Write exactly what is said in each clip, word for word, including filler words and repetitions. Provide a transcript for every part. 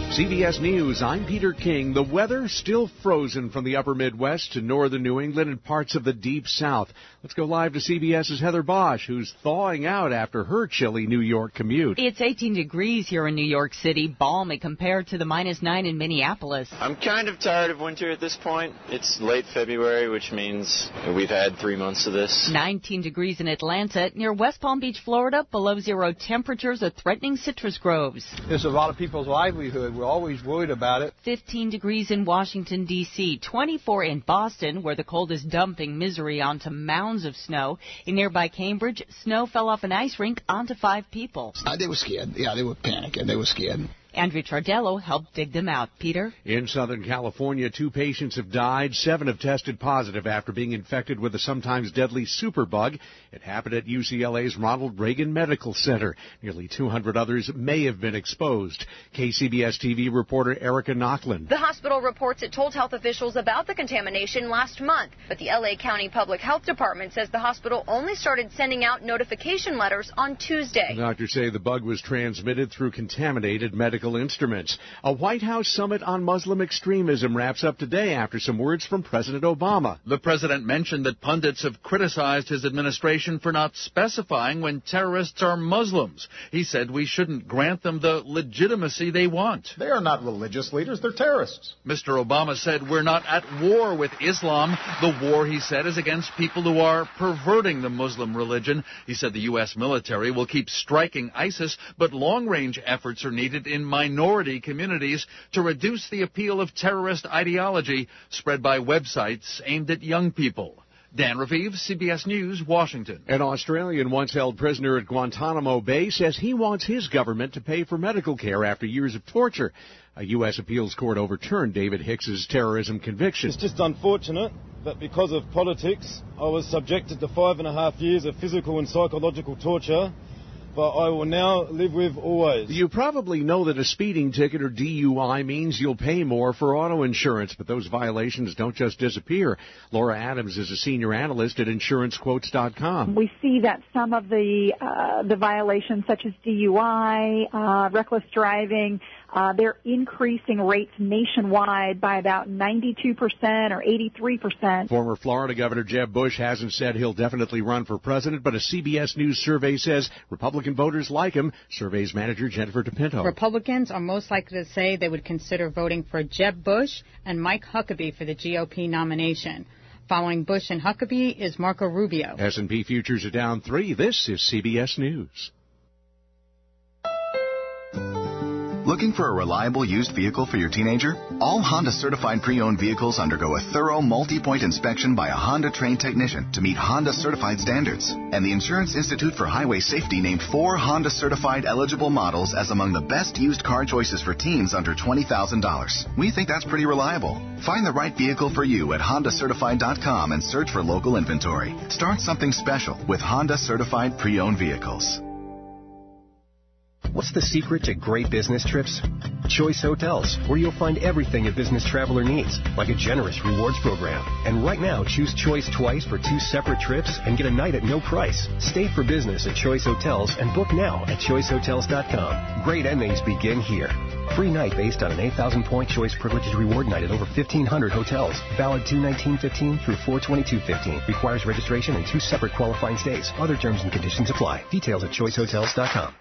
C B S News, I'm Peter King. The weather still frozen from the upper Midwest to northern New England and parts of the deep South. Let's go live to CBS's Heather Bosch, who's thawing out after her chilly New York commute. It's eighteen degrees here in New York City, balmy compared to the minus nine in Minneapolis. I'm kind of tired of winter at this point. It's late February, which means we've had three months of this. nineteen degrees in Atlanta. Near West Palm Beach, Florida, below zero temperatures are threatening citrus groves. It's a lot of people's livelihood. We're always worried about it. fifteen degrees in Washington, D C, twenty-four in Boston, where the cold is dumping misery onto mounds of snow. In nearby Cambridge, snow fell off an ice rink onto five people. Uh, they were scared. Yeah, they were panicking. They were scared. Andrew Tardello helped dig them out. Peter? In Southern California, two patients have died. Seven have tested positive after being infected with a sometimes deadly superbug. It happened at U C L A's Ronald Reagan Medical Center. Nearly two hundred others may have been exposed. K C B S T V reporter Erica Nochlin. The hospital reports it told health officials about the contamination last month, but the L A County Public Health Department says the hospital only started sending out notification letters on Tuesday. The doctors say the bug was transmitted through contaminated medical instruments. A White House summit on Muslim extremism wraps up today after some words from President Obama. The president mentioned that pundits have criticized his administration for not specifying when terrorists are Muslims. He said we shouldn't grant them the legitimacy they want. They are not religious leaders, they're terrorists. Mister Obama said we're not at war with Islam. The war, he said, is against people who are perverting the Muslim religion. He said the U S military will keep striking ISIS, but long-range efforts are needed in minority communities to reduce the appeal of terrorist ideology spread by websites aimed at young people. Dan Raviv, C B S News, Washington. An Australian once held prisoner at Guantanamo Bay says he wants his government to pay for medical care after years of torture. A U S appeals court overturned David Hicks's terrorism conviction. It's just unfortunate that because of politics, I was subjected to five and a half years of physical and psychological torture, but I will now live with always. You probably know that a speeding ticket or D U I means you'll pay more for auto insurance, but those violations don't just disappear. Laura Adams is a senior analyst at insurance quotes dot com. We see that some of the uh, the violations, such as D U I, uh, reckless driving, uh, they're increasing rates nationwide by about ninety-two percent or eighty-three percent. Former Florida Governor Jeb Bush hasn't said he'll definitely run for president, but a C B S News survey says Republicans Republican voters like him. Surveys manager Jennifer DePinto. Republicans are most likely to say they would consider voting for Jeb Bush and Mike Huckabee for the G O P nomination. Following Bush and Huckabee is Marco Rubio. S and P futures are down three. This is C B S News. Looking for a reliable used vehicle for your teenager? All Honda certified pre-owned vehicles undergo a thorough multi-point inspection by a Honda trained technician to meet Honda certified standards. And the Insurance Institute for Highway Safety named four Honda certified eligible models as among the best used car choices for teens under twenty thousand dollars. We think that's pretty reliable. Find the right vehicle for you at honda certified dot com and search for local inventory. Start something special with Honda certified pre-owned vehicles. What's the secret to great business trips? Choice Hotels, where you'll find everything a business traveler needs, like a generous rewards program. And right now, choose Choice twice for two separate trips and get a night at no price. Stay for business at Choice Hotels and book now at choice hotels dot com. Great endings begin here. Free night based on an eight thousand point Choice Privileged Reward Night at over fifteen hundred hotels. Valid two nineteen fifteen through four twenty-two fifteen. Requires registration and two separate qualifying stays. Other terms and conditions apply. Details at choice hotels dot com.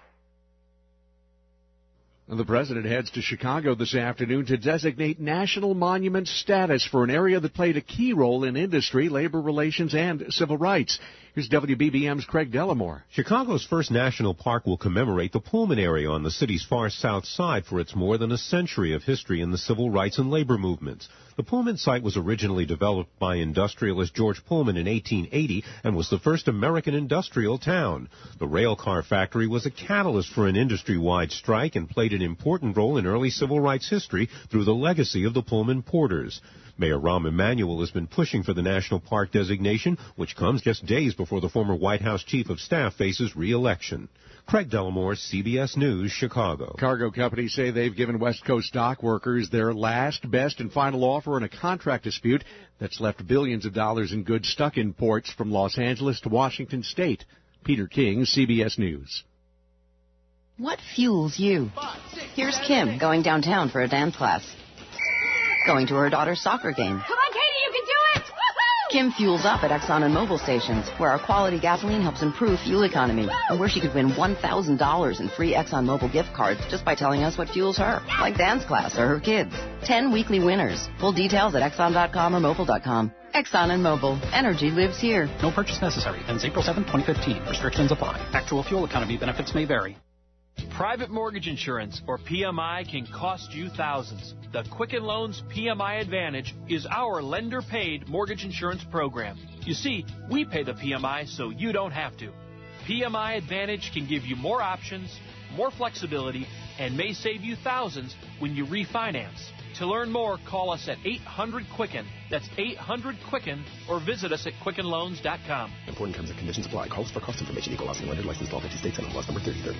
The president heads to Chicago this afternoon to designate national monument status for an area that played a key role in industry, labor relations, and civil rights. Here's W B B M's Craig Dellamore. Chicago's first national park will commemorate the Pullman area on the city's far south side for its more than a century of history in the civil rights and labor movements. The Pullman site was originally developed by industrialist George Pullman in eighteen eighty and was the first American industrial town. The rail car factory was a catalyst for an industry-wide strike and played an important role in early civil rights history through the legacy of the Pullman porters. Mayor Rahm Emanuel has been pushing for the national park designation, which comes just days before the former White House chief of staff faces re-election. Craig Dellamore, C B S News, Chicago. Cargo companies say they've given West Coast dock workers their last, best, and final offer in a contract dispute that's left billions of dollars in goods stuck in ports from Los Angeles to Washington State. Peter King, C B S News. What fuels you? Here's Kim going downtown for a dance class. Going to her daughter's soccer game. Come on, Katie, you can do it! Woo-hoo! Kim fuels up at Exxon and Mobil stations, where our quality gasoline helps improve fuel economy, and where she could win one thousand dollars in free Exxon Mobil gift cards just by telling us what fuels her, like dance class or her kids. Ten weekly winners. Full details at Exxon dot com or Mobil dot com. Exxon and Mobil. Energy lives here. No purchase necessary. Ends April seventh, twenty fifteen. Restrictions apply. Actual fuel economy benefits may vary. Private mortgage insurance, or P M I, can cost you thousands. The Quicken Loans P M I Advantage is our lender-paid mortgage insurance program. You see, we pay the P M I so you don't have to. P M I Advantage can give you more options, more flexibility, and may save you thousands when you refinance. To learn more, call us at eight hundred Quicken. That's eight hundred Quicken, or visit us at quicken loans dot com. Important terms and conditions apply. Calls for cost information. Equal housing lender licensed all fifty states and laws number thirty thirty.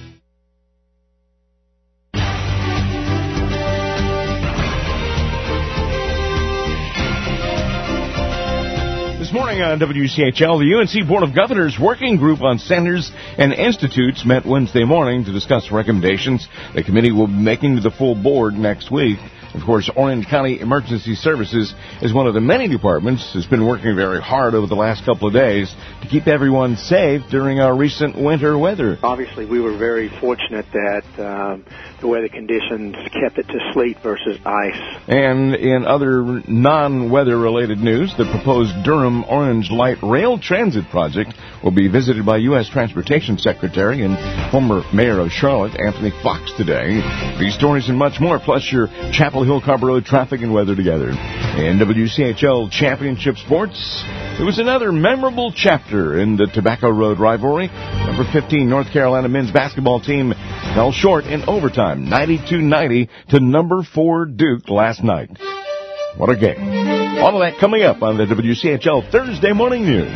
This morning on W C H L, the U N C Board of Governors Working Group on Centers and Institutes met Wednesday morning to discuss recommendations the committee will be making to the full board next week. Of course, Orange County Emergency Services is one of the many departments that's been working very hard over the last couple of days to keep everyone safe during our recent winter weather. Obviously, we were very fortunate that um, the weather conditions kept it to sleet versus ice. And in other non-weather-related news, the proposed Durham Orange Light Rail Transit project will be visited by U S Transportation Secretary and former Mayor of Charlotte, Anthony Fox, today. These stories and much more, plus your Chapel Hill Carver Road traffic and weather together. In W C H L Championship Sports, it was another memorable chapter in the Tobacco Road rivalry. Number fifteen North Carolina men's basketball team fell short in overtime, ninety-two ninety to number four Duke last night. What a game. All of that coming up on the W C H L Thursday Morning News.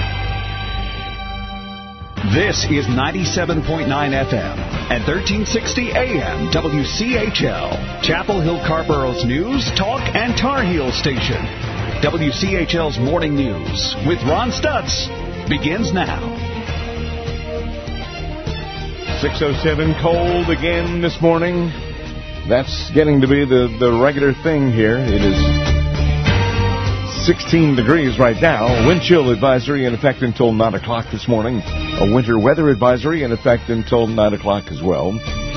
This is ninety-seven point nine F M and thirteen sixty A M W C H L, Chapel Hill Carborough's news, talk, and Tar Heel station. W C H L's Morning News with Ron Stutz begins now. six oh seven, cold again this morning. That's getting to be the, the regular thing here. It is sixteen degrees right now. Wind chill advisory in effect until nine o'clock this morning. A winter weather advisory in effect until nine o'clock as well.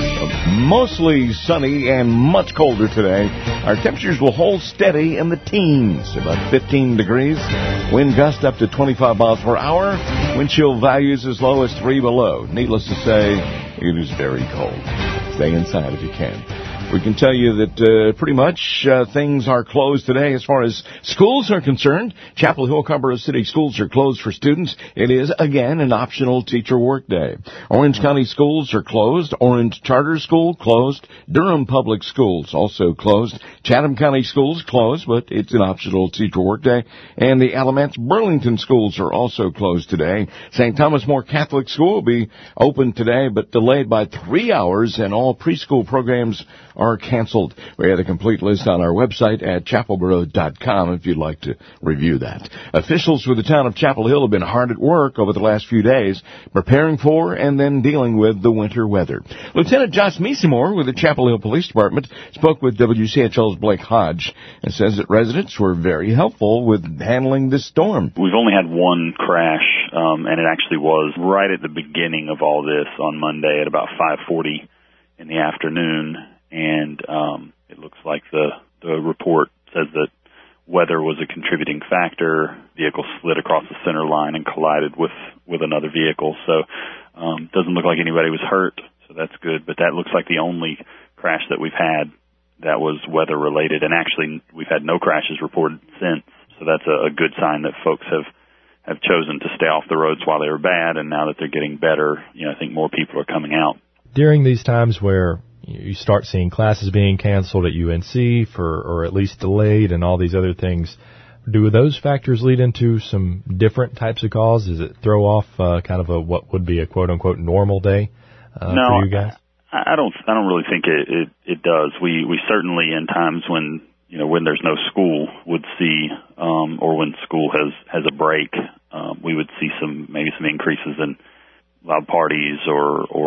Mostly sunny and much colder today. Our temperatures will hold steady in the teens, about fifteen degrees. Wind gust up to twenty-five miles per hour. Wind chill values as low as three below. Needless to say, it is very cold. Stay inside if you can. We can tell you that uh, pretty much uh, things are closed today as far as schools are concerned. Chapel Hill, Carrboro City schools are closed for students. It is, again, an optional teacher work day. Orange County schools are closed. Orange Charter School closed. Durham Public Schools also closed. Chatham County schools closed, but it's an optional teacher work day. And the Alamance Burlington schools are also closed today. Saint Thomas More Catholic School will be open today, but delayed by three hours, and all preschool programs are canceled. We have a complete list on our website at chapel borough dot com if you'd like to review that. Officials for the town of Chapel Hill have been hard at work over the last few days, preparing for and then dealing with the winter weather. Lieutenant Josh Meesemore with the Chapel Hill Police Department spoke with W C H L's Blake Hodge and says that residents were very helpful with handling this storm. We've only had one crash, um, and it actually was right at the beginning of all this on Monday at about five forty in the afternoon. And um, it looks like the, the report says that weather was a contributing factor. Vehicle slid across the center line and collided with, with another vehicle. So um, doesn't look like anybody was hurt, so that's good. But that looks like the only crash that we've had that was weather-related. And actually, we've had no crashes reported since. So that's a, a good sign that folks have, have chosen to stay off the roads while they were bad. And now that they're getting better, you know, I think more people are coming out. During these times where you start seeing classes being canceled at U N C for, or at least delayed and all these other things, do those factors lead into some different types of calls? Does it throw off uh, kind of a what would be a quote unquote normal day uh, no, for you guys? I, I don't. I don't really think it, it it does. We we certainly in times when you know when there's no school would see, um, or when school has has a break, um, we would see some maybe some increases in loud parties or or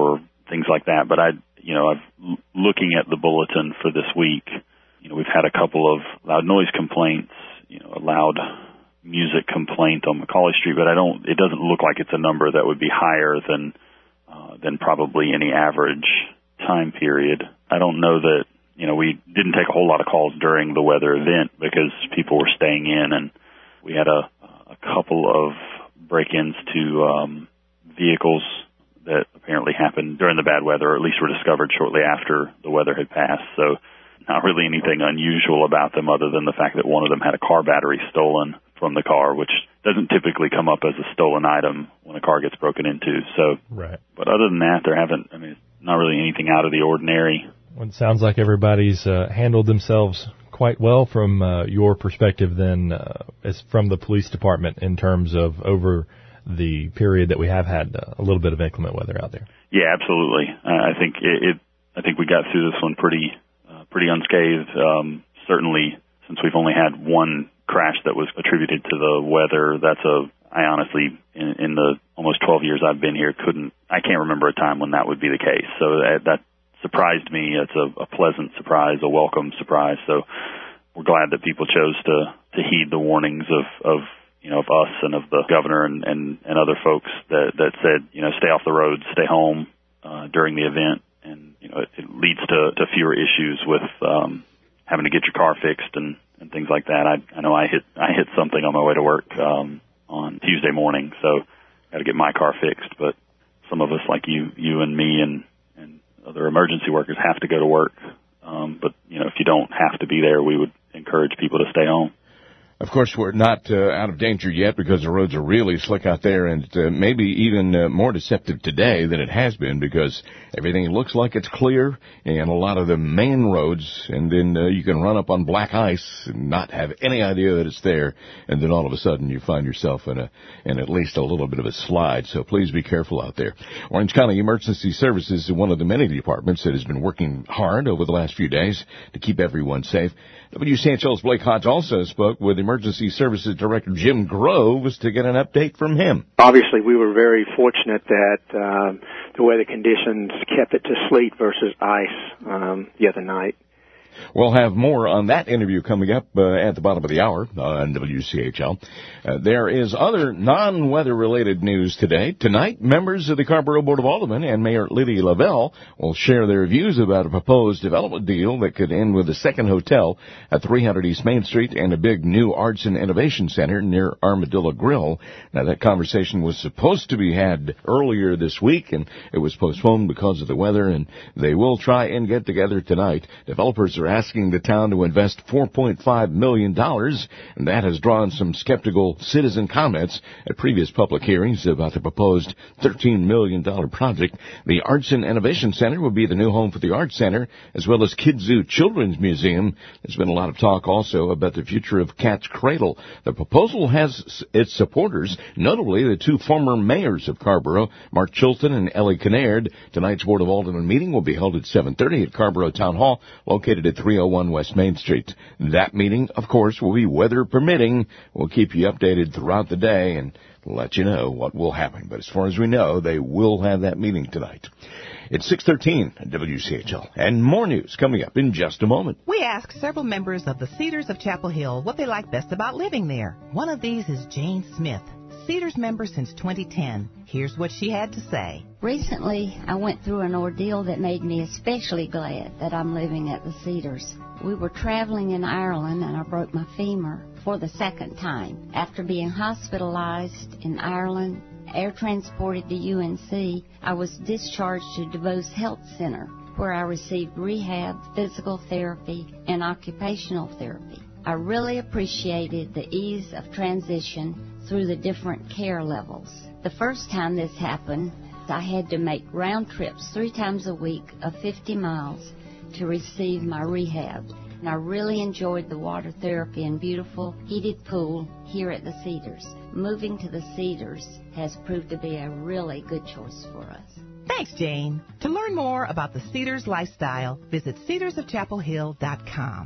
things like that. But I, you know, I've looking at the bulletin for this week. You know, we've had a couple of loud noise complaints. You know, a loud music complaint on Macaulay Street, but I don't. It doesn't look like it's a number that would be higher than uh, than probably any average time period. I don't know that. You know, we didn't take a whole lot of calls during the weather event because people were staying in, and we had a, a couple of break-ins to um, vehicles that apparently happened during the bad weather, or at least were discovered shortly after the weather had passed. So not really anything unusual about them other than the fact that one of them had a car battery stolen from the car, which doesn't typically come up as a stolen item when a car gets broken into. So, right. But other than that, there haven't, I mean, not really anything out of the ordinary. Well, it sounds like everybody's uh, handled themselves quite well from uh, your perspective then uh, as from the police department in terms of over the period that we have had uh, a little bit of inclement weather out there. Yeah, absolutely. Uh, I think it, it. I think we got through this one pretty, uh, pretty unscathed. Um, certainly, since we've only had one crash that was attributed to the weather, that's a. I honestly, in, in the almost twelve years I've been here, couldn't. I can't remember a time when that would be the case. So that. that surprised me. It's a, a pleasant surprise, a welcome surprise. So we're glad that people chose to, to heed the warnings of, of, you know, of us and of the governor and, and, and other folks that, that said, you know, stay off the road, stay home, uh, during the event. And, you know, it, it leads to, to fewer issues with, um, having to get your car fixed and, and things like that. I, I know I hit, I hit something on my way to work, um, on Tuesday morning. So I got to get my car fixed, but some of us like you, you and me and, other emergency workers have to go to work. Um, but, you know, if you don't have to be there, we would encourage people to stay home. Of course, we're not uh, out of danger yet because the roads are really slick out there, and uh, maybe even uh, more deceptive today than it has been because everything looks like it's clear and a lot of the main roads, and then uh, you can run up on black ice and not have any idea that it's there, and then all of a sudden you find yourself in a in at least a little bit of a slide. So please be careful out there. Orange County Emergency Services is one of the many departments that has been working hard over the last few days to keep everyone safe. W C H L's Blake Hodge also spoke with Emergency Services Director Jim Groves to get an update from him. Obviously, we were very fortunate that um, the weather conditions kept it to sleet versus ice um, the other night. We'll have more on that interview coming up uh, at the bottom of the hour on W C H L. Uh, there is other non-weather-related news today. Tonight, members of the Carrboro Board of Aldermen and Mayor Lydia Lavelle will share their views about a proposed development deal that could end with a second hotel at three hundred East Main Street and a big new Arts and Innovation Center near Armadillo Grill. Now, that conversation was supposed to be had earlier this week, and it was postponed because of the weather, and they will try and get together tonight. Developers are asking the town to invest four point five million dollars, and that has drawn some skeptical citizen comments at previous public hearings about the proposed thirteen million dollars project. The Arts and Innovation Center will be the new home for the Arts Center, as well as Kids Zoo Children's Museum. There's been a lot of talk also about the future of Cat's Cradle. The proposal has its supporters, notably the two former mayors of Carrboro, Mark Chilton and Ellie Kinnaird. Tonight's Board of Aldermen meeting will be held at seven thirty at Carrboro Town Hall, located at three oh one West Main Street. That meeting, of course, will be weather permitting. We'll keep you updated throughout the day and let you know what will happen. But as far as we know, they will have that meeting tonight. It's six thirteen at W C H L, and more news coming up in just a moment. We asked several members of the Cedars of Chapel Hill what they like best about living there. One of these is Jane Smith, Cedars member since twenty ten. Here's what she had to say. Recently, I went through an ordeal that made me especially glad that I'm living at the Cedars. We were traveling in Ireland, and I broke my femur for the second time. After being hospitalized in Ireland, air transported to U N C, I was discharged to DuBose Health Center, where I received rehab, physical therapy, and occupational therapy. I really appreciated the ease of transition through the different care levels. The first time this happened, I had to make round trips three times a week of fifty miles to receive my rehab. And I really enjoyed the water therapy and beautiful heated pool here at the Cedars. Moving to the Cedars has proved to be a really good choice for us. Thanks, Jane. To learn more about the Cedars lifestyle, visit cedars of chapel hill dot com.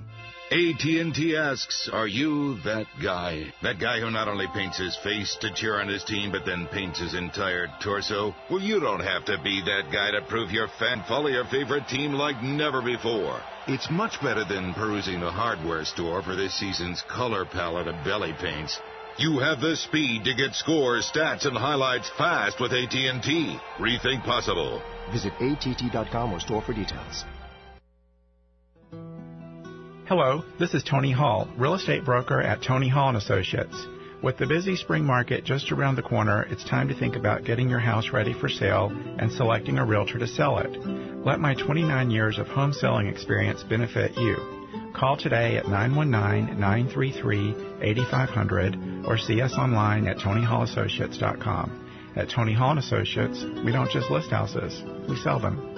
A T and T asks, are you that guy? That guy who not only paints his face to cheer on his team, but then paints his entire torso? Well, you don't have to be that guy to prove your fan follow your favorite team like never before. It's much better than perusing the hardware store for this season's color palette of belly paints. You have the speed to get scores, stats, and highlights fast with A T and T. Rethink possible. Visit A T T dot com or store for details. Hello, this is Tony Hall, real estate broker at Tony Hall and Associates. With the busy spring market just around the corner, it's time to think about getting your house ready for sale and selecting a realtor to sell it. Let my twenty-nine years of home selling experience benefit you. Call today at nine one nine, nine three three, eight five zero zero or see us online at tony hall associates dot com. At Tony Hall and Associates, we don't just list houses, we sell them.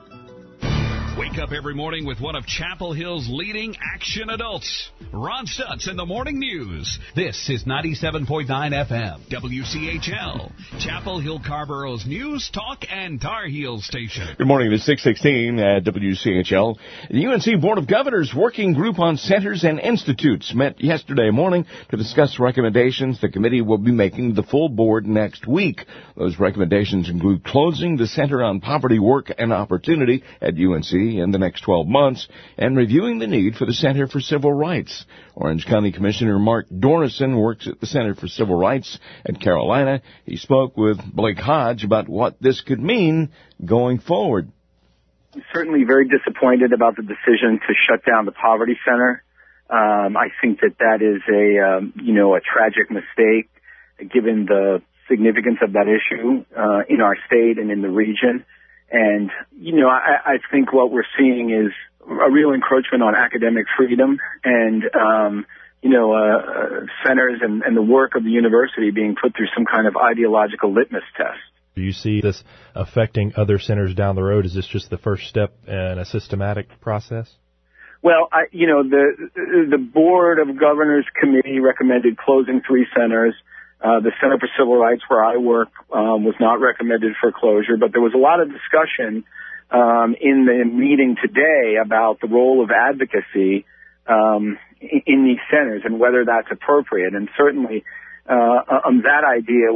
Wake up every morning with one of Chapel Hill's leading action adults. Ron Stutz in the Morning News. This is ninety-seven point nine F M, W C H L, Chapel Hill Carborough's News, Talk, and Tar Heel station. Good morning. It's six sixteen at W C H L. The U N C Board of Governors Working Group on Centers and Institutes met yesterday morning to discuss recommendations the committee will be making to the full board next week. Those recommendations include closing the Center on Poverty, Work, and Opportunity at U N C in the next twelve months and reviewing the need for the Center for Civil Rights. Orange County Commissioner Mark Dorison works at the Center for Civil Rights at Carolina. He spoke with Blake Hodge about what this could mean going forward. I'm certainly very disappointed about the decision to shut down the Poverty Center. Um, I think that that is a, um, you know, a tragic mistake given the significance of that issue uh, in our state and in the region. And, you know, I, I think what we're seeing is a real encroachment on academic freedom and, um, you know, uh, centers and, and the work of the university being put through some kind of ideological litmus test. Do you see this affecting other centers down the road? Is this just the first step in a systematic process? Well, I, you know, the the Board of Governors Committee recommended closing three centers. Uh, the Center for Civil Rights, where I work, um, was not recommended for closure, but there was a lot of discussion um, in the meeting today about the role of advocacy um, in, in these centers and whether that's appropriate. And certainly, uh, um, that idea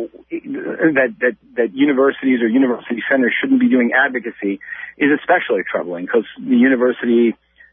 that, that that universities or university centers shouldn't be doing advocacy is especially troubling because the university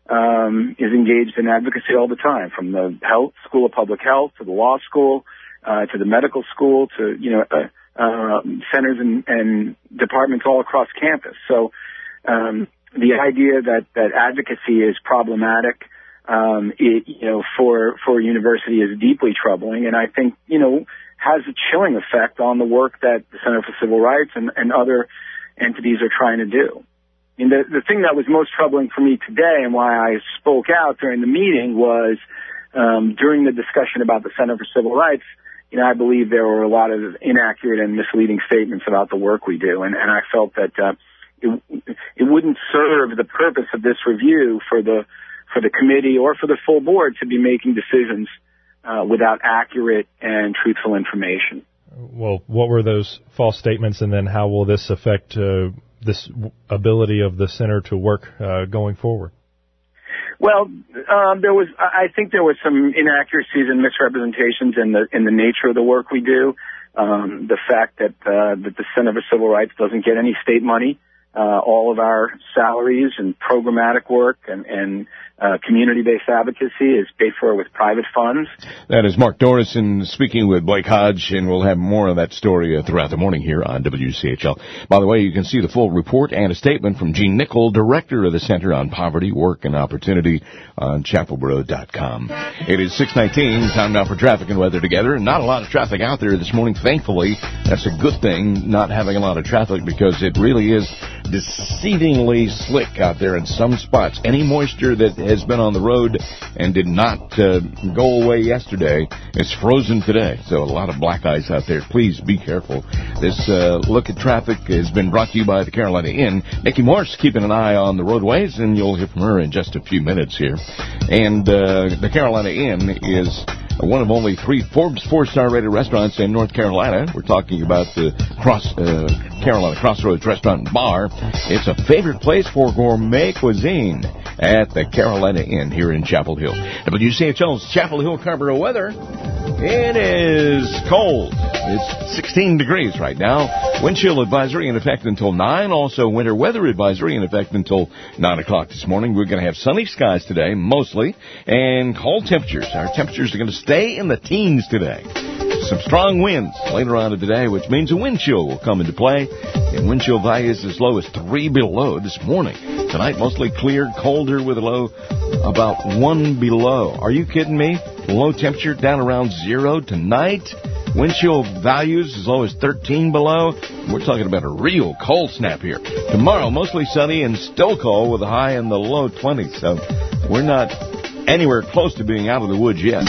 um, is engaged in advocacy all the time, from the health School of Public Health to the law school. Uh, to the medical school, to, you know, uh, uh, centers and, and departments all across campus. So, um, the idea that, that advocacy is problematic, um, it, you know, for, for a university is deeply troubling and I think, you know, has a chilling effect on the work that the Center for Civil Rights and, and other entities are trying to do. And the, the thing that was most troubling for me today and why I spoke out during the meeting was, um, during the discussion about the Center for Civil Rights, you know, I believe there were a lot of inaccurate and misleading statements about the work we do, and, and I felt that uh, it, it wouldn't serve the purpose of this review for the for the committee or for the full board to be making decisions uh, without accurate and truthful information. Well, what were those false statements, and then how will this affect uh, this ability of the center to work uh, going forward? Well, um, there was, I think there was some inaccuracies and misrepresentations in the in the nature of the work we do. Um, the fact that uh, that the Center for Civil Rights doesn't get any state money. Uh, all of our salaries and programmatic work and, and uh, community-based advocacy is paid for with private funds. That is Mark Dorison speaking with Blake Hodge, and we'll have more of that story uh, throughout the morning here on W C H L. By the way, you can see the full report and a statement from Gene Nickel, Director of the Center on Poverty, Work, and Opportunity on chapel borough dot com. It is six nineteen, time now for traffic and weather together. Not a lot of traffic out there this morning, thankfully. That's a good thing, not having a lot of traffic, because it really is deceivingly slick out there in some spots. Any moisture that has been on the road and did not uh, go away yesterday is frozen today. So a lot of black ice out there. Please be careful. This uh, look at traffic has been brought to you by the Carolina Inn. Nikki Morse keeping an eye on the roadways, and you'll hear from her in just a few minutes here. And uh, the Carolina Inn is one of only three Forbes four-star rated restaurants in North Carolina. We're talking about the Cross uh, Carolina Crossroads Restaurant and Bar. It's a favorite place for gourmet cuisine at the Carolina Inn here in Chapel Hill. W C H L's Chapel Hill Carrboro weather. It is cold. It's sixteen degrees right now. Wind chill advisory in effect until nine. Also, winter weather advisory in effect until nine o'clock this morning. We're going to have sunny skies today, mostly, and cold temperatures. Our temperatures are going to stay in the teens today. Some strong winds later on today, which means a wind chill will come into play. And wind chill values as low as three below this morning. Tonight, mostly clear, colder with a low about one below. Are you kidding me? Low temperature down around zero tonight. Wind chill values as low as thirteen below. We're talking about a real cold snap here. Tomorrow, mostly sunny and still cold with a high in the low twenties. So we're not anywhere close to being out of the woods yet.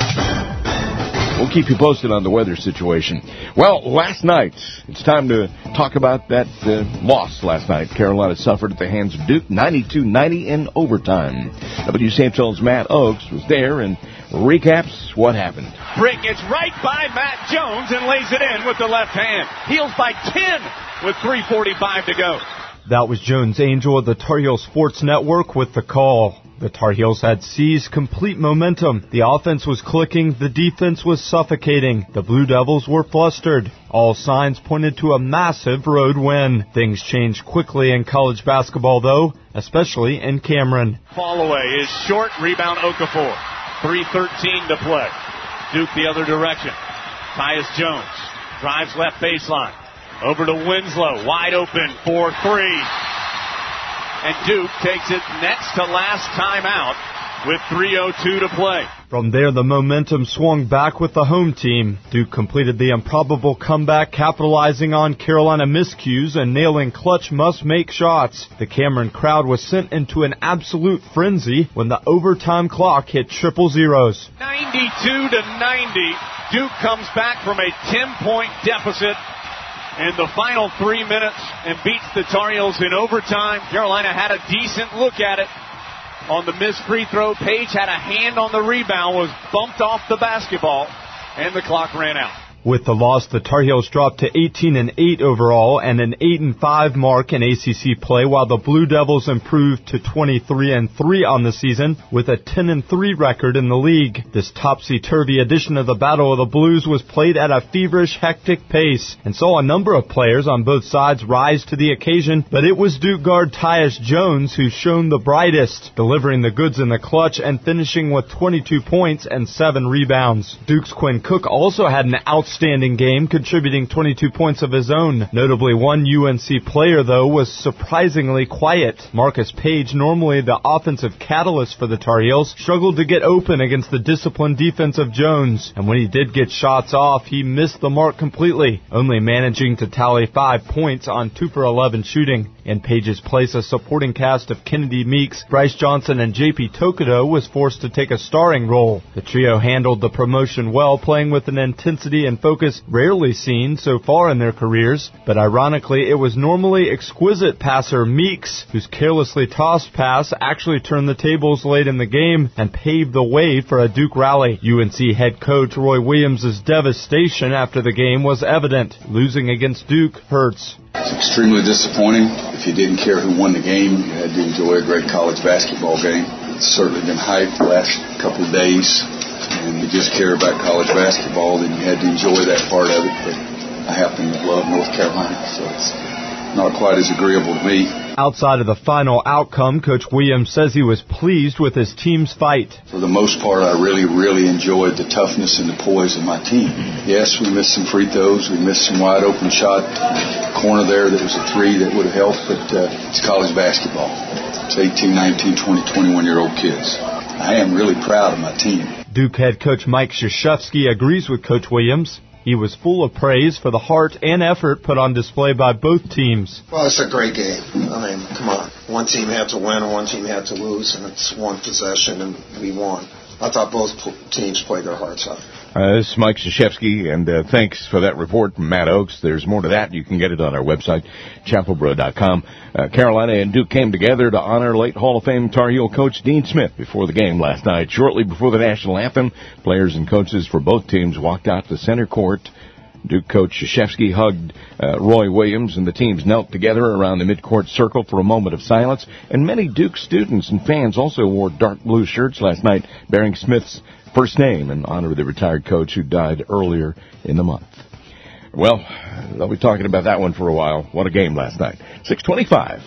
We'll keep you posted on the weather situation. Well, last night, it's time to talk about that uh, loss last night. Carolina suffered at the hands of Duke, ninety-two ninety in overtime. W C H L's Matt Oakes was there and recaps what happened. Brick gets right by Matt Jones and lays it in with the left hand. Heels by ten with three forty-five to go. That was Jones Angel of the Tar Heel Sports Network with the call. The Tar Heels had seized complete momentum. The offense was clicking. The defense was suffocating. The Blue Devils were flustered. All signs pointed to a massive road win. Things changed quickly in college basketball, though, especially in Cameron. Fall away is short. Rebound Okafor. three thirteen to play. Duke the other direction. Tyus Jones drives left baseline. Over to Winslow. Wide open for three. And Duke takes it next to last timeout with three oh two to play. From there, the momentum swung back with the home team. Duke completed the improbable comeback, capitalizing on Carolina miscues and nailing clutch must-make shots. The Cameron crowd was sent into an absolute frenzy when the overtime clock hit triple zeros. ninety-two to ninety, Duke comes back from a ten-point deficit in the final three minutes and beats the Tar Heels in overtime. Carolina had a decent look at it on the missed free throw. Page had a hand on the rebound, was bumped off the basketball, and the clock ran out. With the loss, the Tar Heels dropped to eighteen and eight overall and an eight and five mark in A C C play, while the Blue Devils improved to twenty-three and three on the season with a ten and three record in the league. This topsy-turvy edition of the Battle of the Blues was played at a feverish, hectic pace and saw a number of players on both sides rise to the occasion, but it was Duke guard Tyus Jones who shone the brightest, delivering the goods in the clutch and finishing with twenty-two points and seven rebounds. Duke's Quinn Cook also had an outstanding Outstanding game, contributing twenty-two points of his own. Notably, one U N C player, though, was surprisingly quiet. Marcus Page, normally the offensive catalyst for the Tar Heels, struggled to get open against the disciplined defense of Jones, and when he did get shots off, he missed the mark completely, only managing to tally five points on two for eleven shooting. In Page's place, a supporting cast of Kennedy Meeks, Bryce Johnson, and J P Tokido was forced to take a starring role. The trio handled the promotion well, playing with an intensity and focus rarely seen so far in their careers, but ironically, it was normally exquisite passer Meeks, whose carelessly tossed pass actually turned the tables late in the game and paved the way for a Duke rally. U N C head coach Roy Williams' devastation after the game was evident. Losing against Duke hurts. It's extremely disappointing. If you didn't care who won the game, you had to enjoy a great college basketball game. It's certainly been hyped the last couple of days. And you just care about college basketball, then you had to enjoy that part of it. But I happen to love North Carolina, so it's not quite as agreeable to me. Outside of the final outcome, Coach Williams says he was pleased with his team's fight. For the most part, I really, really enjoyed the toughness and the poise of my team. Yes, we missed some free throws. We missed some wide open shot. Corner there, that was a three that would have helped, but uh, it's college basketball. It's eighteen, nineteen, twenty, twenty-one-year-old kids. I am really proud of my team. Duke head coach Mike Krzyzewski agrees with Coach Williams. He was full of praise for the heart and effort put on display by both teams. Well, it's a great game. I mean, come on. One team had to win and one team had to lose, and it's one possession, and we won. I thought both teams played their hearts out. Uh, this is Mike Krzyzewski, and uh, thanks for that report from Matt Oakes. There's more to that. You can get it on our website, chapel bro dot com. Uh, Carolina and Duke came together to honor late Hall of Fame Tar Heel coach Dean Smith before the game last night. Shortly before the national anthem, players and coaches for both teams walked out to center court. Duke coach Krzyzewski hugged uh, Roy Williams, and the teams knelt together around the midcourt circle for a moment of silence. And many Duke students and fans also wore dark blue shirts last night, bearing Smith's first name in honor of the retired coach who died earlier in the month. Well, they'll be talking about that one for a while. What a game last night. six twenty-five.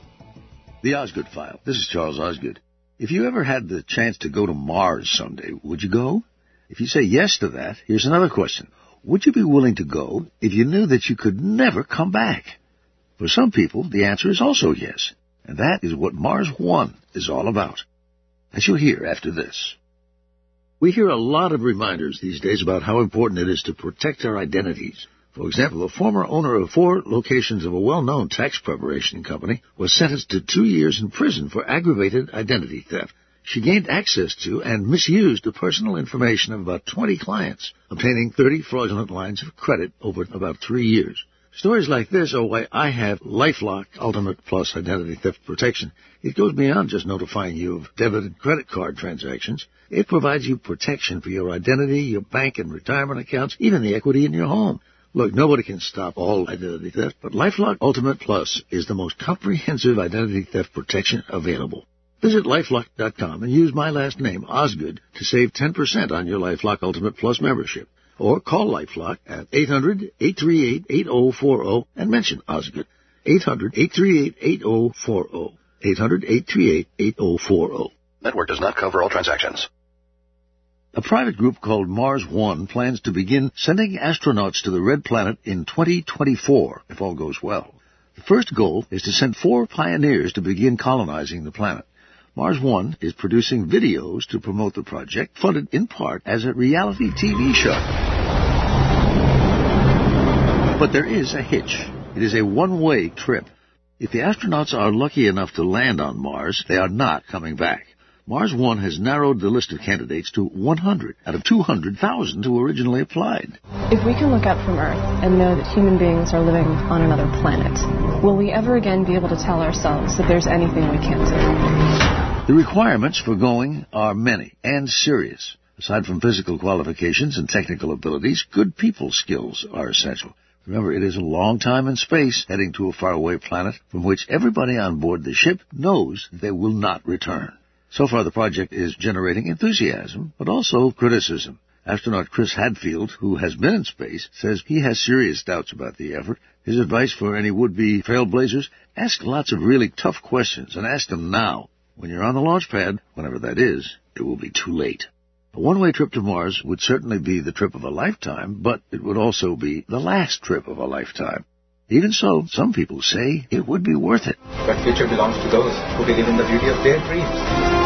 The Osgood File. This is Charles Osgood. If you ever had the chance to go to Mars someday, would you go? If you say yes to that, here's another question. Would you be willing to go if you knew that you could never come back? For some people, the answer is also yes. And that is what Mars One is all about. As you'll hear after this. We hear a lot of reminders these days about how important it is to protect our identities. For example, a former owner of four locations of a well-known tax preparation company was sentenced to two years in prison for aggravated identity theft. She gained access to and misused the personal information of about twenty clients, obtaining thirty fraudulent lines of credit over about three years. Stories like this are why I have LifeLock Ultimate Plus Identity Theft Protection. It goes beyond just notifying you of debit and credit card transactions. It provides you protection for your identity, your bank and retirement accounts, even the equity in your home. Look, nobody can stop all identity theft, but LifeLock Ultimate Plus is the most comprehensive identity theft protection available. Visit LifeLock dot com and use my last name, Osgood, to save ten percent on your LifeLock Ultimate Plus membership. Or call LifeLock at eight hundred, eight three eight, eight oh four oh and mention Osgood. eight hundred, eight three eight, eight oh four oh. eight hundred, eight three eight, eight oh four oh. Network does not cover all transactions. A private group called Mars One plans to begin sending astronauts to the Red Planet in twenty twenty-four, if all goes well. The first goal is to send four pioneers to begin colonizing the planet. Mars One is producing videos to promote the project, funded in part as a reality T V show. But there is a hitch. It is a one-way trip. If the astronauts are lucky enough to land on Mars, they are not coming back. Mars One has narrowed the list of candidates to one hundred out of two hundred thousand who originally applied. If we can look up from Earth and know that human beings are living on another planet, will we ever again be able to tell ourselves that there's anything we can't do? The requirements for going are many and serious. Aside from physical qualifications and technical abilities, good people skills are essential. Remember, it is a long time in space heading to a faraway planet from which everybody on board the ship knows they will not return. So far, the project is generating enthusiasm, but also criticism. Astronaut Chris Hadfield, who has been in space, says he has serious doubts about the effort. His advice for any would-be trailblazers, ask lots of really tough questions, and ask them now. When you're on the launch pad, whenever that is, it will be too late. A one-way trip to Mars would certainly be the trip of a lifetime, but it would also be the last trip of a lifetime. Even so, some people say it would be worth it. But future belongs to those who believe in the beauty of their dreams.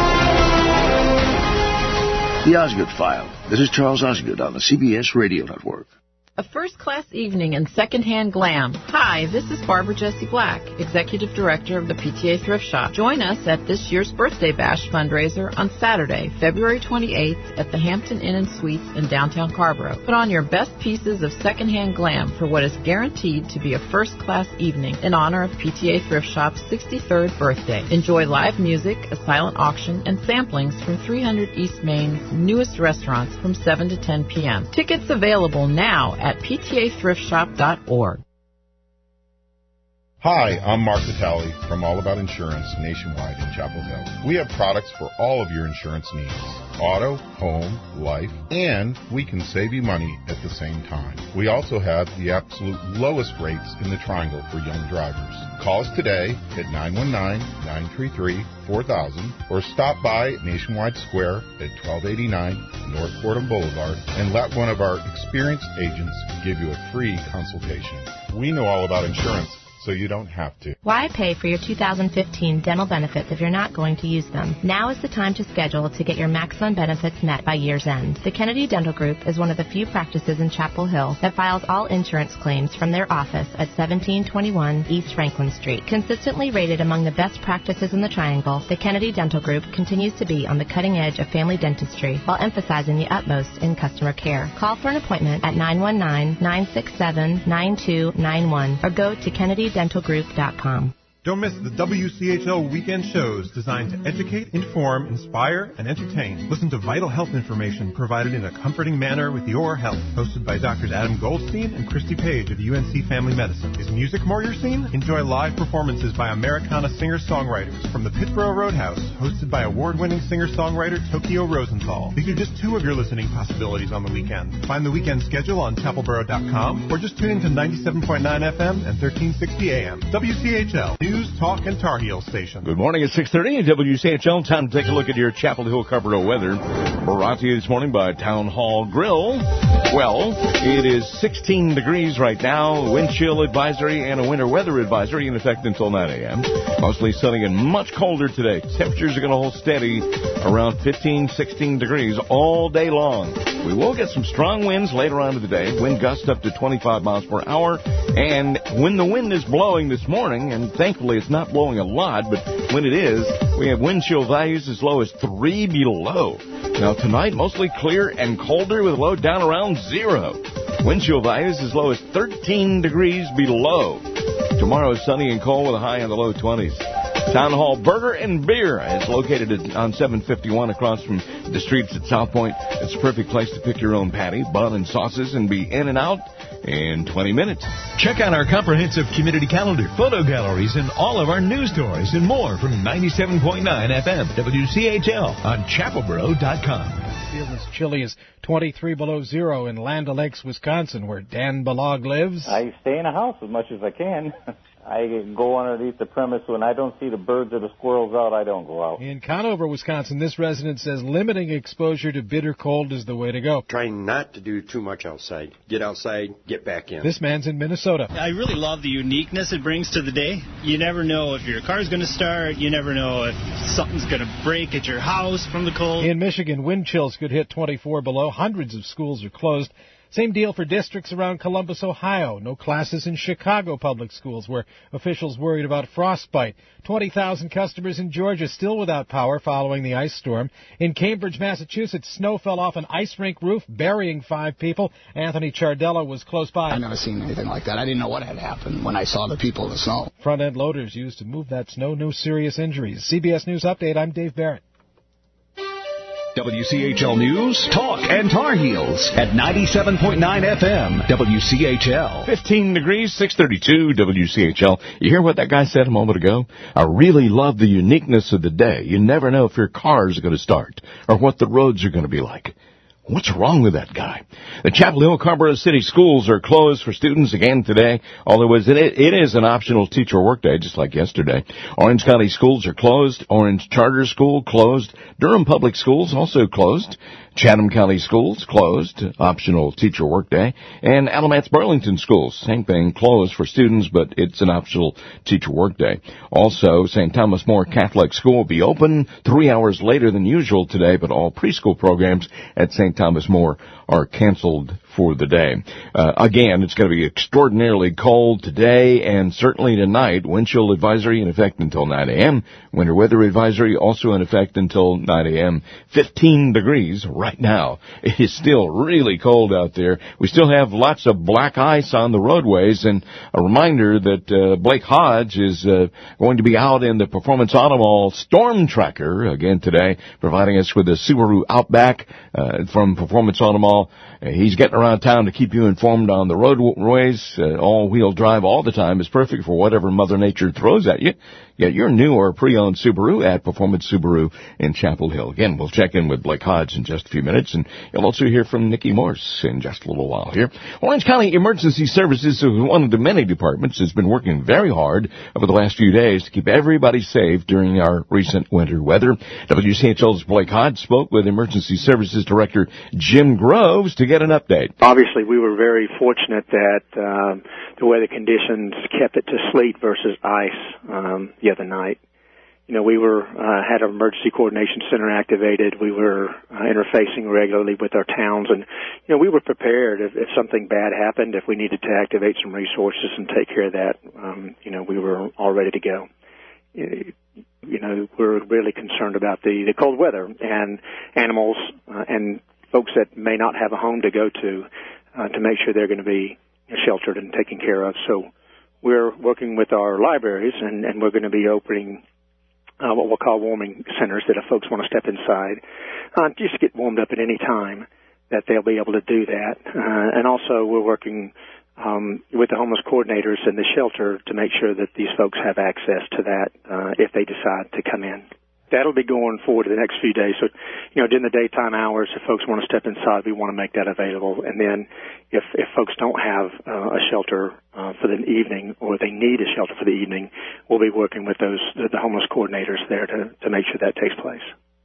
The Osgood File. This is Charles Osgood on the C B S Radio Network. A first-class evening in secondhand glam. Hi, this is Barbara Jessie Black, Executive Director of the P T A Thrift Shop. Join us at this year's Birthday Bash fundraiser on Saturday, February twenty-eighth at the Hampton Inn and Suites in downtown Carborough. Put on your best pieces of secondhand glam for what is guaranteed to be a first-class evening in honor of P T A Thrift Shop's sixty-third birthday. Enjoy live music, a silent auction, and samplings from three hundred East Main's newest restaurants from seven to ten p.m. Tickets available now at at p t a thrift shop dot org. Hi, I'm Mark Vitale from All About Insurance nationwide in Chapel Hill. We have products for all of your insurance needs. Auto, home, life, and we can save you money at the same time. We also have the absolute lowest rates in the Triangle for young drivers. Call us today at nine one nine, nine three three, four thousand or stop by Nationwide Square at twelve eighty-nine North Fordham Boulevard and let one of our experienced agents give you a free consultation. We know all about insurance, so you don't have to. Why pay for your two thousand fifteen dental benefits if you're not going to use them? Now is the time to schedule to get your maximum benefits met by year's end. The Kennedy Dental Group is one of the few practices in Chapel Hill that files all insurance claims from their office at seventeen twenty-one East Franklin Street. Consistently rated among the best practices in the Triangle, the Kennedy Dental Group continues to be on the cutting edge of family dentistry while emphasizing the utmost in customer care. Call for an appointment at nine one nine, nine six seven, nine two nine one or go to kennedy dental group dot com. Don't miss the W C H L weekend shows designed to educate, inform, inspire, and entertain. Listen to vital health information provided in a comforting manner with Your Health. Hosted by Doctors Adam Goldstein and Christy Page of U N C Family Medicine. Is music more your scene? Enjoy live performances by Americana singer-songwriters from the Pittsboro Roadhouse, hosted by award-winning singer-songwriter Tokyo Rosenthal. These are just two of your listening possibilities on the weekend. Find the weekend schedule on chapel boro dot com or just tune in to ninety-seven point nine F M and thirteen sixty A M. W C H L. News, Talk, and Tar Heel Station. Good morning at six thirty at W C H L. Time to take a look at your Chapel Hill Carpenter weather. Brought to you this morning by Town Hall Grill. Well, it is sixteen degrees right now. Wind chill advisory and a winter weather advisory in effect until nine A M. Mostly sunny and much colder today. Temperatures are going to hold steady around fifteen, sixteen degrees all day long. We will get some strong winds later on in the day. Wind gusts up to twenty-five miles per hour. And when the wind is blowing this morning, and thankfully it's not blowing a lot, but when it is, we have wind chill values as low as three below. Now tonight, mostly clear and colder with a low down around zero. Wind chill values as low as thirteen degrees below. Tomorrow is sunny and cold with a high in the low twenties. Town Hall Burger and Beer is located on seven fifty-one across from the streets at South Point. It's a perfect place to pick your own patty, bun, and sauces and be in and out in twenty minutes. Check out our comprehensive community calendar, photo galleries, and all of our news stories and more from ninety-seven point nine F M W C H L on chapel boro dot com. Feels as chilly as twenty-three below zero in Land O'Lakes, Wisconsin, where Dan Balog lives. I stay in a house as much as I can. I go underneath the premise when I don't see the birds or the squirrels out, I don't go out. In Conover, Wisconsin, this resident says limiting exposure to bitter cold is the way to go. Trying not to do too much outside. Get outside, get back in. This man's in Minnesota. I really love the uniqueness it brings to the day. You never know if your car's going to start. You never know if something's going to break at your house from the cold. In Michigan, wind chills could hit twenty-four below. Hundreds of schools are closed. Same deal for districts around Columbus, Ohio. No classes in Chicago public schools where officials worried about frostbite. twenty thousand customers in Georgia still without power following the ice storm. In Cambridge, Massachusetts, snow fell off an ice rink roof, burying five people. Anthony Chardella was close by. I've never seen anything like that. I didn't know what had happened when I saw the people in the snow. Front-end loaders used to move that snow. No serious injuries. C B S News Update, I'm Dave Barrett. W C H L News, Talk, and Tar Heels at ninety-seven point nine F M, W C H L. fifteen degrees, six thirty-two, W C H L. You hear what that guy said a moment ago? I really love the uniqueness of the day. You never know if your cars are going to start or what the roads are going to be like. What's wrong with that guy? The Chapel Hill Carrboro City schools are closed for students again today, although it is an optional teacher workday, just like yesterday. Orange County schools are closed. Orange Charter School closed. Durham Public Schools also closed. Chatham County Schools closed, optional teacher workday. And Alamance Burlington Schools, same thing, closed for students, but it's an optional teacher workday. Also, Saint Thomas More Catholic School will be open three hours later than usual today, but all preschool programs at Saint Thomas More are canceled for the day. Uh, again, it's going to be extraordinarily cold today and certainly tonight. Wind chill advisory in effect until nine A M. Winter weather advisory also in effect until nine A M. fifteen degrees right now. It is still really cold out there. We still have lots of black ice on the roadways, and a reminder that uh, Blake Hodge is uh, going to be out in the Performance Automall Storm Tracker again today, providing us with a Subaru Outback uh, from Performance Automall. Uh, he's getting around town to keep you informed on the roadways. Uh, all-wheel drive all the time is perfect for whatever Mother Nature throws at you. Get your new or pre-owned Subaru at Performance Subaru in Chapel Hill. Again, we'll check in with Blake Hodge in just a few minutes, and you'll also hear from Nikki Morse in just a little while here. Orange County Emergency Services, one of the many departments, has been working very hard over the last few days to keep everybody safe during our recent winter weather. W C H L's Blake Hodge spoke with Emergency Services Director Jim Groves to get an update. Obviously, we were very fortunate that um, the weather conditions kept it to sleet versus ice um, the other night. You know, we were uh, had our emergency coordination center activated. We were uh, interfacing regularly with our towns, and you know, we were prepared if, if something bad happened. If we needed to activate some resources and take care of that, um, you know, we were all ready to go. You know, we're really concerned about the, the cold weather and animals uh, and folks that may not have a home to go to uh, to make sure they're going to be sheltered and taken care of. So we're working with our libraries, and, and we're going to be opening uh, what we'll call warming centers that if folks want to step inside, uh, just get warmed up at any time, that they'll be able to do that. Uh, and also we're working Um, with the homeless coordinators in the shelter to make sure that these folks have access to that uh, if they decide to come in. That'll be going forward the next few days. So, you know, during the daytime hours, if folks want to step inside, we want to make that available. And then if, if folks don't have uh, a shelter uh, for the evening, or they need a shelter for the evening, we'll be working with those the, the homeless coordinators there to, to make sure that takes place.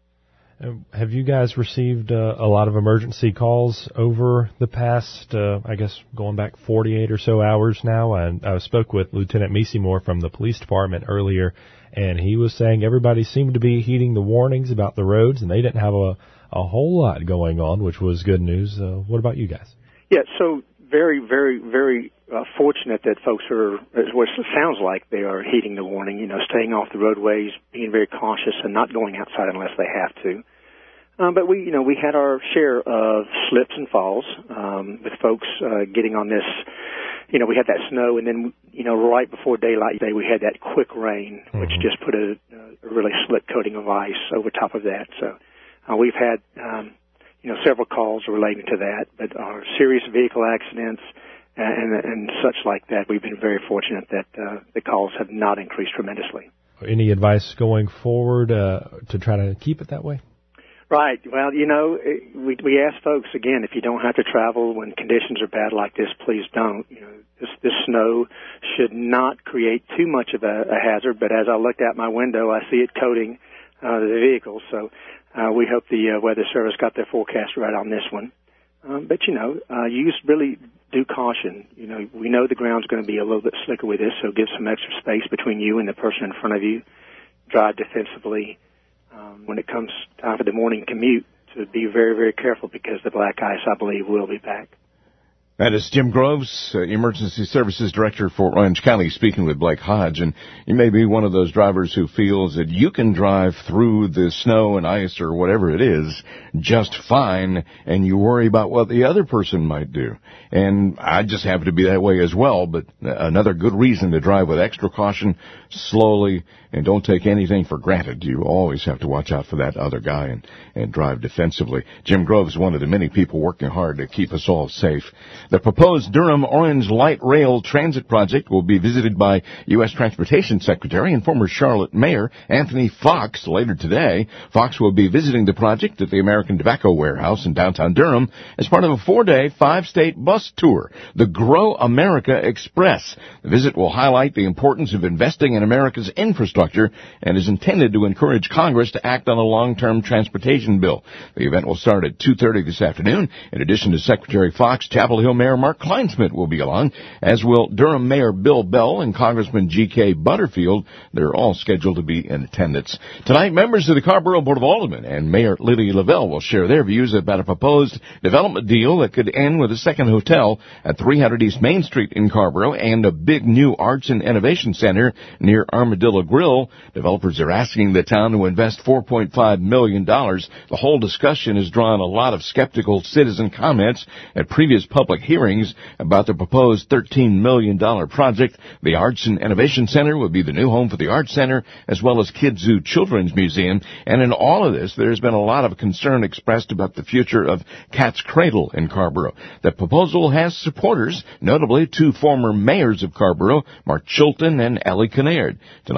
Have you guys received uh, a lot of emergency calls over the past, uh, I guess, going back forty-eight or so hours now? And I spoke with Lieutenant Meesemore from the police department earlier, and he was saying everybody seemed to be heeding the warnings about the roads, and they didn't have a, a whole lot going on, which was good news. Uh, what about you guys? Yeah, so very, very, very uh, fortunate that folks are, what it sounds like they are heeding the warning, you know, staying off the roadways, being very cautious, and not going outside unless they have to. Um, but we, you know, we had our share of slips and falls um, with folks uh, getting on this. You know, we had that snow, and then, you know, right before daylight day, we had that quick rain, mm-hmm. which just put a, a really slick coating of ice over top of that. So uh, we've had, um, you know, several calls relating to that. But our serious vehicle accidents and, and such like that, we've been very fortunate that uh, the calls have not increased tremendously. Any advice going forward uh, to try to keep it that way? Right. Well, you know, we we ask folks again, if you don't have to travel when conditions are bad like this, please don't. You know, this this snow should not create too much of a, a hazard. But as I looked out my window, I see it coating uh, the vehicle. So uh, we hope the uh, Weather Service got their forecast right on this one. Um, but you know, uh, use really do caution. You know, we know the ground's going to be a little bit slicker with this, so give some extra space between you and the person in front of you. Drive defensively. Um, when it comes time for the morning commute, to be very, very careful, because the black ice, I believe, will be back. That is Jim Groves, uh, Emergency Services Director for Orange County, speaking with Blake Hodge. And you may be one of those drivers who feels that you can drive through the snow and ice or whatever it is just fine, and you worry about what the other person might do. And I just happen to be that way as well, but another good reason to drive with extra caution, slowly, and don't take anything for granted. You always have to watch out for that other guy and, and drive defensively. Jim Groves is one of the many people working hard to keep us all safe. The proposed Durham Orange Light Rail Transit Project will be visited by U S Transportation Secretary and former Charlotte Mayor Anthony Fox later today. Fox will be visiting the project at the American Tobacco Warehouse in downtown Durham as part of a four-day, five-state bus tour, the Grow America Express. The visit will highlight the importance of investing in America's infrastructure and is intended to encourage Congress to act on a long-term transportation bill. The event will start at two thirty this afternoon. In addition to Secretary Fox, Chapel Hill Mayor Mark Kleinsmith will be along, as will Durham Mayor Bill Bell and Congressman G K Butterfield. They're all scheduled to be in attendance. Tonight, members of the Carrboro Board of Aldermen and Mayor Lily Lavelle will share their views about a proposed development deal that could end with a second hotel at three hundred East Main Street in Carrboro and a big new Arts and Innovation Center near Armadillo Grill. Developers are asking the town to invest four point five million dollars. The whole discussion has drawn a lot of skeptical citizen comments at previous public hearings about the proposed thirteen million dollars project. The Arts and Innovation Center would be the new home for the Arts Center, as well as Kids Zoo Children's Museum. And in all of this, there's been a lot of concern expressed about the future of Cat's Cradle in Carrboro. The proposal has supporters, notably two former mayors of Carrboro, Mark Chilton and Ellie Kinnaird. Tonight's Board of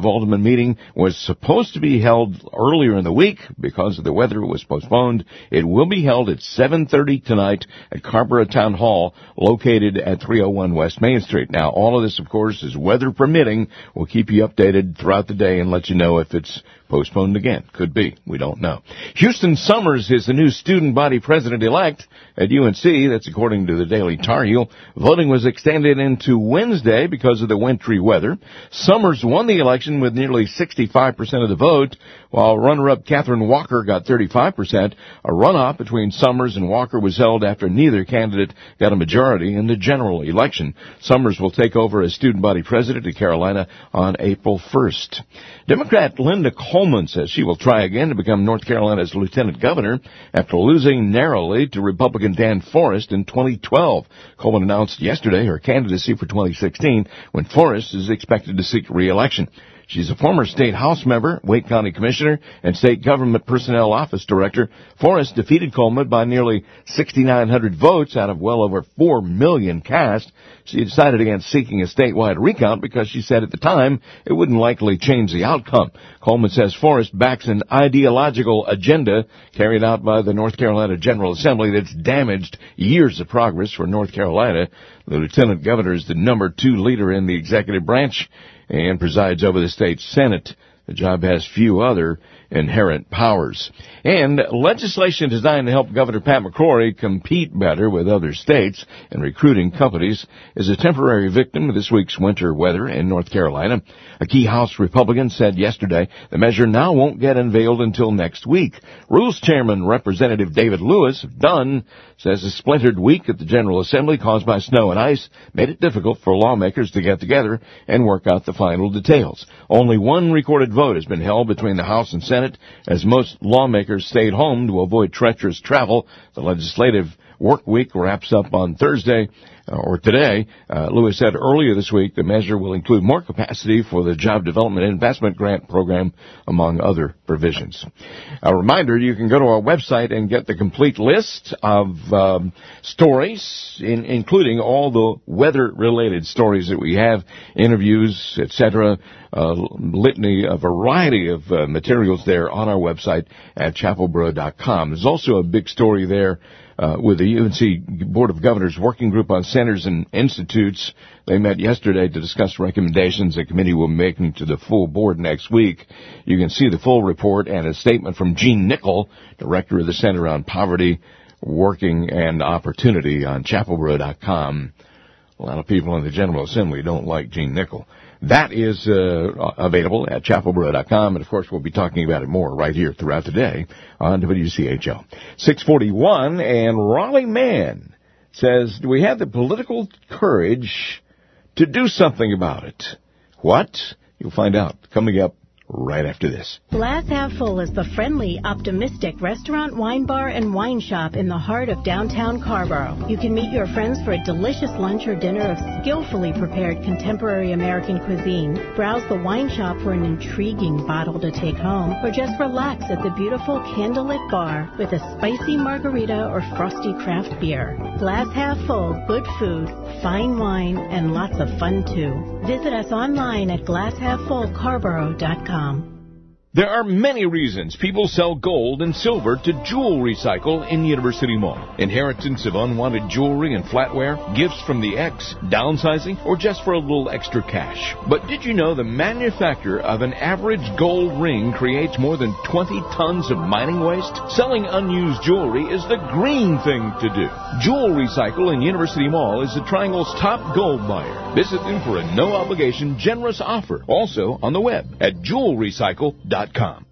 of Alderman meeting was supposed to be held earlier in the week because of the weather. It was postponed. It will be held at seven thirty tonight at Carrboro Town Hall, located at three oh one West Main Street. Now, all of this, of course, is weather permitting. We'll keep you updated throughout the day and let you know if it's postponed again. Could be. We don't know. Houston Summers is the new student body president-elect at U N C. That's according to the Daily Tar Heel. Voting was extended into Wednesday because of the wintry weather. Summers won the election with nearly sixty-five percent of the vote, while runner-up Catherine Walker got thirty-five percent. A runoff between Summers and Walker was held after neither candidate got a majority in the general election. Summers will take over as student body president of Carolina on April first. Democrat Linda Coleman says she will try again to become North Carolina's lieutenant governor after losing narrowly to Republican Dan Forrest in twenty twelve. Coleman announced yesterday her candidacy for twenty sixteen when Forrest is expected to seek re-election. She's a former state House member, Wake County Commissioner, and State Government Personnel Office Director. Forrest defeated Coleman by nearly sixty-nine hundred votes out of well over four million cast. She decided against seeking a statewide recount because she said at the time it wouldn't likely change the outcome. Coleman says Forrest backs an ideological agenda carried out by the North Carolina General Assembly that's damaged years of progress for North Carolina. The lieutenant governor is the number two leader in the executive branch and presides over the state Senate. The job has few other inherent powers. And legislation designed to help Governor Pat McCrory compete better with other states and recruiting companies is a temporary victim of this week's winter weather in North Carolina. A key House Republican said yesterday the measure now won't get unveiled until next week. Rules Chairman Representative David Lewis of Dunn says a splintered week at the General Assembly caused by snow and ice made it difficult for lawmakers to get together and work out the final details. Only one recorded vote has been held between the House and Senate, as most lawmakers stayed home to avoid treacherous travel. The legislative work week wraps up on Thursday, uh, or today. Uh, Lewis said earlier this week the measure will include more capacity for the Job Development Investment Grant Program, among other provisions. A reminder, you can go to our website and get the complete list of um, stories, in, including all the weather-related stories that we have, interviews, et cetera, Uh, litany, a variety of uh, materials there on our website at chapel boro dot com. There's also a big story there uh, with the U N C Board of Governors Working Group on Centers and Institutes. They met yesterday to discuss recommendations the committee will be making to the full board next week. You can see the full report and a statement from Gene Nickel, director of the Center on Poverty, Working, and Opportunity, on chapel boro dot com. A lot of people in the General Assembly don't like Gene Nickel. That is uh, available at chapel boro dot com, and of course we'll be talking about it more right here throughout the day on W C H L. six forty-one, and Raleigh Man says, do we have the political courage to do something about it? What? You'll find out coming up right after this. Glass Half Full is the friendly, optimistic restaurant, wine bar, and wine shop in the heart of downtown Carrboro. You can meet your friends for a delicious lunch or dinner of skillfully prepared contemporary American cuisine, browse the wine shop for an intriguing bottle to take home, or just relax at the beautiful candlelit bar with a spicy margarita or frosty craft beer. Glass Half Full, good food, fine wine, and lots of fun too. Visit us online at glass half full carboro dot com. There are many reasons people sell gold and silver to Jewel Recycle in University Mall. Inheritance of unwanted jewelry and flatware, gifts from the ex, downsizing, or just for a little extra cash. But did you know the manufacture of an average gold ring creates more than twenty tons of mining waste? Selling unused jewelry is the green thing to do. Jewel Recycle in University Mall is the Triangle's top gold buyer. Visit them for a no-obligation, generous offer. Also on the web at jewel recycle dot com.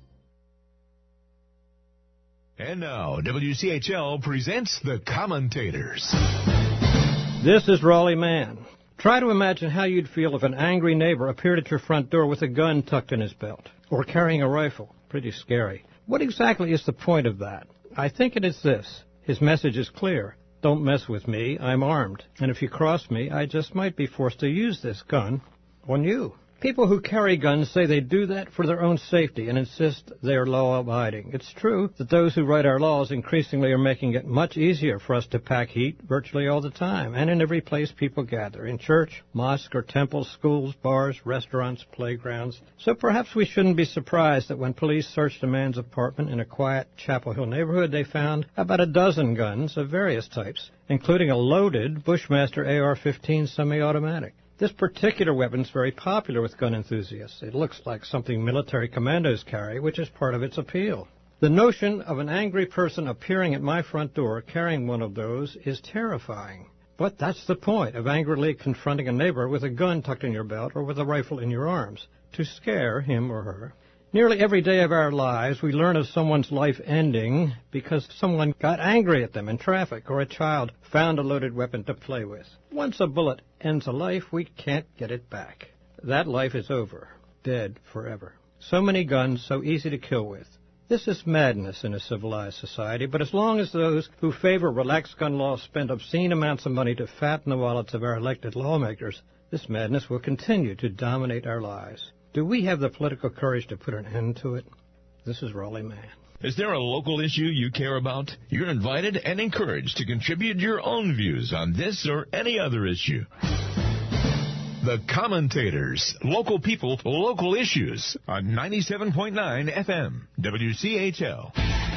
And now, W C H L presents The Commentators. This is Raleigh Man. Try to imagine how you'd feel if an angry neighbor appeared at your front door with a gun tucked in his belt, or carrying a rifle. Pretty scary. What exactly is the point of that? I think it is this. His message is clear. Don't mess with me, I'm armed. And if you cross me, I just might be forced to use this gun on you. People who carry guns say they do that for their own safety and insist they are law-abiding. It's true that those who write our laws increasingly are making it much easier for us to pack heat virtually all the time and in every place people gather, in church, mosque or temple, schools, bars, restaurants, playgrounds. So perhaps we shouldn't be surprised that when police searched a man's apartment in a quiet Chapel Hill neighborhood, they found about a dozen guns of various types, including a loaded Bushmaster A R fifteen semi-automatic. This particular weapon is very popular with gun enthusiasts. It looks like something military commandos carry, which is part of its appeal. The notion of an angry person appearing at my front door carrying one of those is terrifying. But that's the point of angrily confronting a neighbor with a gun tucked in your belt or with a rifle in your arms, to scare him or her. Nearly every day of our lives, we learn of someone's life ending because someone got angry at them in traffic or a child found a loaded weapon to play with. Once a bullet ends a life, we can't get it back. That life is over, dead forever. So many guns, so easy to kill with. This is madness in a civilized society, but as long as those who favor relaxed gun laws spend obscene amounts of money to fatten the wallets of our elected lawmakers, this madness will continue to dominate our lives. Do we have the political courage to put an end to it? This is Raleigh Mann. Is there a local issue you care about? You're invited and encouraged to contribute your own views on this or any other issue. The Commentators, local people, local issues on ninety-seven point nine F M, W C H L.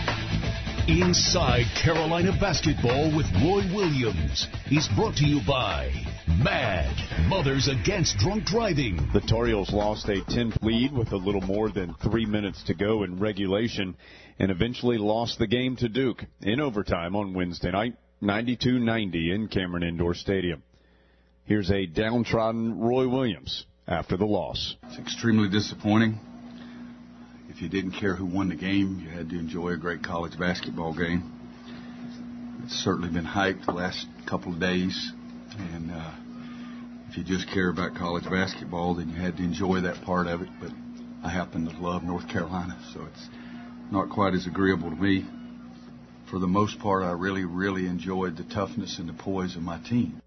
Inside Carolina Basketball with Roy Williams is brought to you by MAD, Mothers Against Drunk Driving. The Tar Heels lost a ten lead with a little more than three minutes to go in regulation and eventually lost the game to Duke in overtime on Wednesday night, ninety-two ninety in Cameron Indoor Stadium. Here's a downtrodden Roy Williams after the loss. It's extremely disappointing. If you didn't care who won the game, you had to enjoy a great college basketball game. It's certainly been hyped the last couple of days. And uh, if you just care about college basketball, then you had to enjoy that part of it. But I happen to love North Carolina, so it's not quite as agreeable to me. For the most part, I really, really enjoyed the toughness and the poise of my team.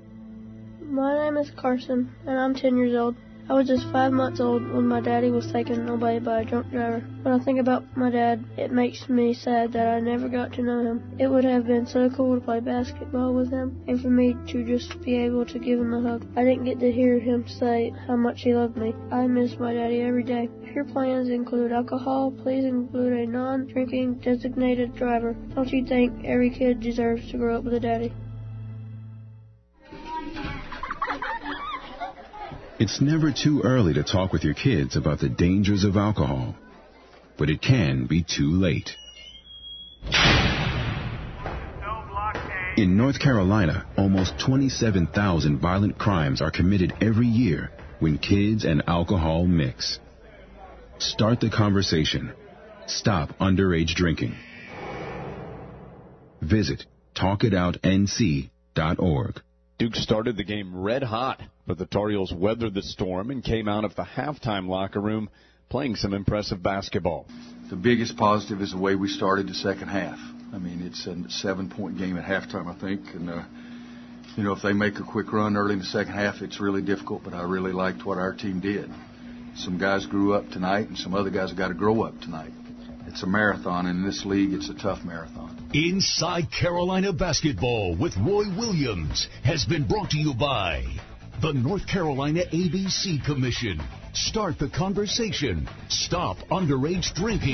My name is Carson, and I'm ten years old. I was just five months old when my daddy was taken away by a drunk driver. When I think about my dad, it makes me sad that I never got to know him. It would have been so cool to play basketball with him, and for me to just be able to give him a hug. I didn't get to hear him say how much he loved me. I miss my daddy every day. If your plans include alcohol, please include a non-drinking designated driver. Don't you think every kid deserves to grow up with a daddy? It's never too early to talk with your kids about the dangers of alcohol, but it can be too late. In North Carolina, almost twenty-seven thousand violent crimes are committed every year when kids and alcohol mix. Start the conversation. Stop underage drinking. Visit talk it out N C dot org. Duke started the game red hot, but the Tar Heels weathered the storm and came out of the halftime locker room playing some impressive basketball. The biggest positive is the way we started the second half. I mean, it's a seven-point game at halftime, I think. And, uh, you know, if they make a quick run early in the second half, it's really difficult, but I really liked what our team did. Some guys grew up tonight, and some other guys have got to grow up tonight. It's a marathon, and in this league, it's a tough marathon. Inside Carolina Basketball with Roy Williams has been brought to you by the North Carolina A B C Commission. Start the conversation. Stop underage drinking.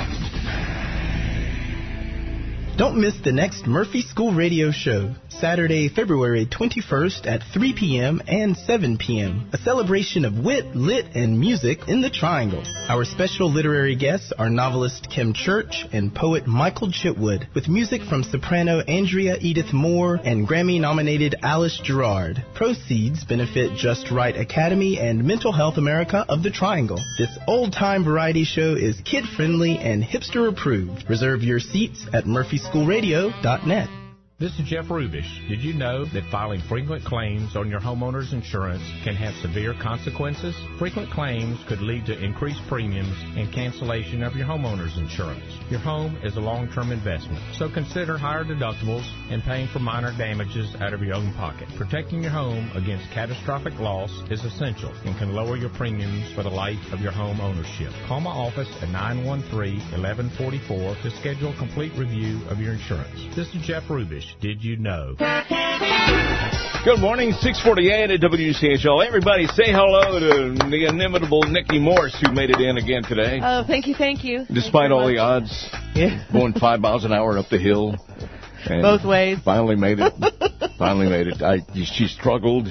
Don't miss the next Murphy School Radio Show, Saturday, February twenty-first at three p.m. and seven p.m. A celebration of wit, lit, and music in the Triangle. Our special literary guests are novelist Kim Church and poet Michael Chitwood, with music from soprano Andrea Edith Moore and Grammy-nominated Alice Gerard. Proceeds benefit Just Right Academy and Mental Health America of the Triangle. This old-time variety show is kid-friendly and hipster-approved. Reserve your seats at Murphy School Radio dot net. This is Jeff Rubish. Did you know that filing frequent claims on your homeowner's insurance can have severe consequences? Frequent claims could lead to increased premiums and cancellation of your homeowner's insurance. Your home is a long-term investment, so consider higher deductibles and paying for minor damages out of your own pocket. Protecting your home against catastrophic loss is essential and can lower your premiums for the life of your home ownership. Call my office at nine one three, one one four four to schedule a complete review of your insurance. This is Jeff Rubish. Did you know? Good morning, six forty-eight at W C H L. Everybody say hello to the inimitable Nikki Morse, who made it in again today. Oh, thank you, thank you. Despite thank you all much. the odds, yeah. going five miles an hour up the hill. And both ways. Finally made it. Finally made it. I, she struggled.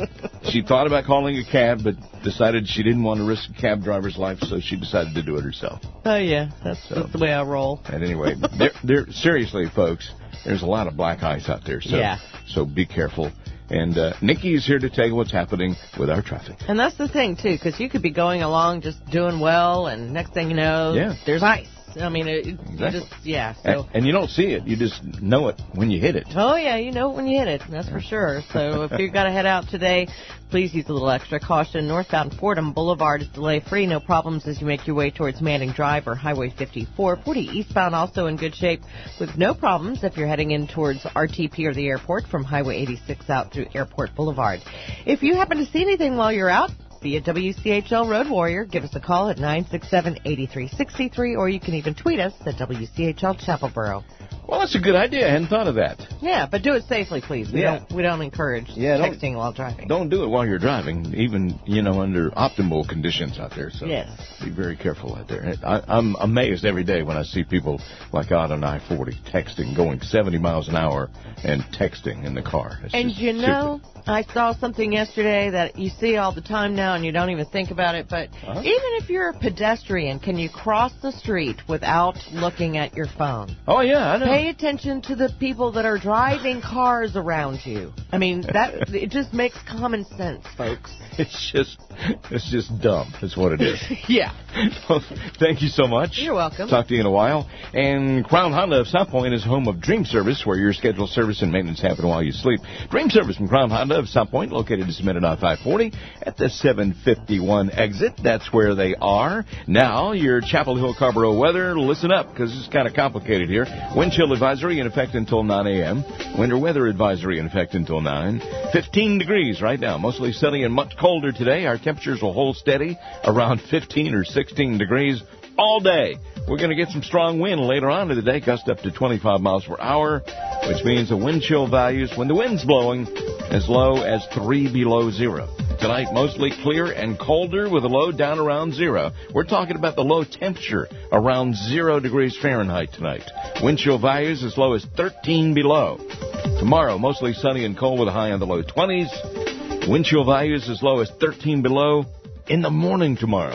She thought about calling a cab, but decided she didn't want to risk a cab driver's life, so she decided to do it herself. Oh, yeah. That's, so, that's the way I roll. And anyway, there, there, seriously, folks, there's a lot of black ice out there, so yeah. so be careful. And uh, Nikki is here to tell you what's happening with our traffic. And that's the thing, too, because you could be going along just doing well, and next thing you know, yeah. there's ice. I mean, it, exactly. just, yeah. So. And, and you don't see it. You just know it when you hit it. Oh, yeah, you know it when you hit it. That's for sure. So if you've got to head out today, please use a little extra caution. Northbound Fordham Boulevard is delay-free. No problems as you make your way towards Manning Drive or Highway fifty-four. forty eastbound also in good shape with no problems if you're heading in towards R T P or the airport from Highway eighty-six out through Airport Boulevard. If you happen to see anything while you're out, be a W C H L Road Warrior. Give us a call at nine six seven, eight three six three, or you can even tweet us at W C H L Chapelboro. Well, that's a good idea. I hadn't thought of that. Yeah, but do it safely, please. We yeah. don't we don't encourage yeah, texting don't, while driving. Don't do it while you're driving, even, you know, under optimal conditions out there. So yes. Be very careful out there. I, I'm amazed every day when I see people like out on I forty texting, going seventy miles an hour and texting in the car. It's and you know, stupid. I saw something yesterday that you see all the time now and you don't even think about it, but uh-huh. even if you're a pedestrian, can you cross the street without looking at your phone? Oh, yeah, I know. Pay attention to the people that are driving cars around you. I mean, that it just makes common sense, folks. It's just it's just dumb. That's what it is. yeah. Well, thank you so much. You're welcome. Talk to you in a while. And Crown Honda of South Point is home of Dream Service, where your scheduled service and maintenance happen while you sleep. Dream Service from Crown Honda of South Point, located in Smithton on five forty at the seven fifty-one exit. That's where they are. Now, your Chapel Hill Carrboro weather. Listen up, because it's kind of complicated here. Wind chill advisory in effect until nine a.m. Winter weather advisory in effect until nine. fifteen degrees right now. Mostly sunny and much colder today. Our temperatures will hold steady around fifteen or sixteen degrees all day. We're going to get some strong wind later on in the day, gust up to twenty-five miles per hour, which means the wind chill values, when the wind's blowing, as low as three below zero. Tonight, mostly clear and colder with a low down around zero. We're talking about the low temperature around zero degrees Fahrenheit tonight. Wind chill values as low as thirteen below. Tomorrow, mostly sunny and cold with a high in the low twenties. Wind chill values as low as thirteen below in the morning tomorrow.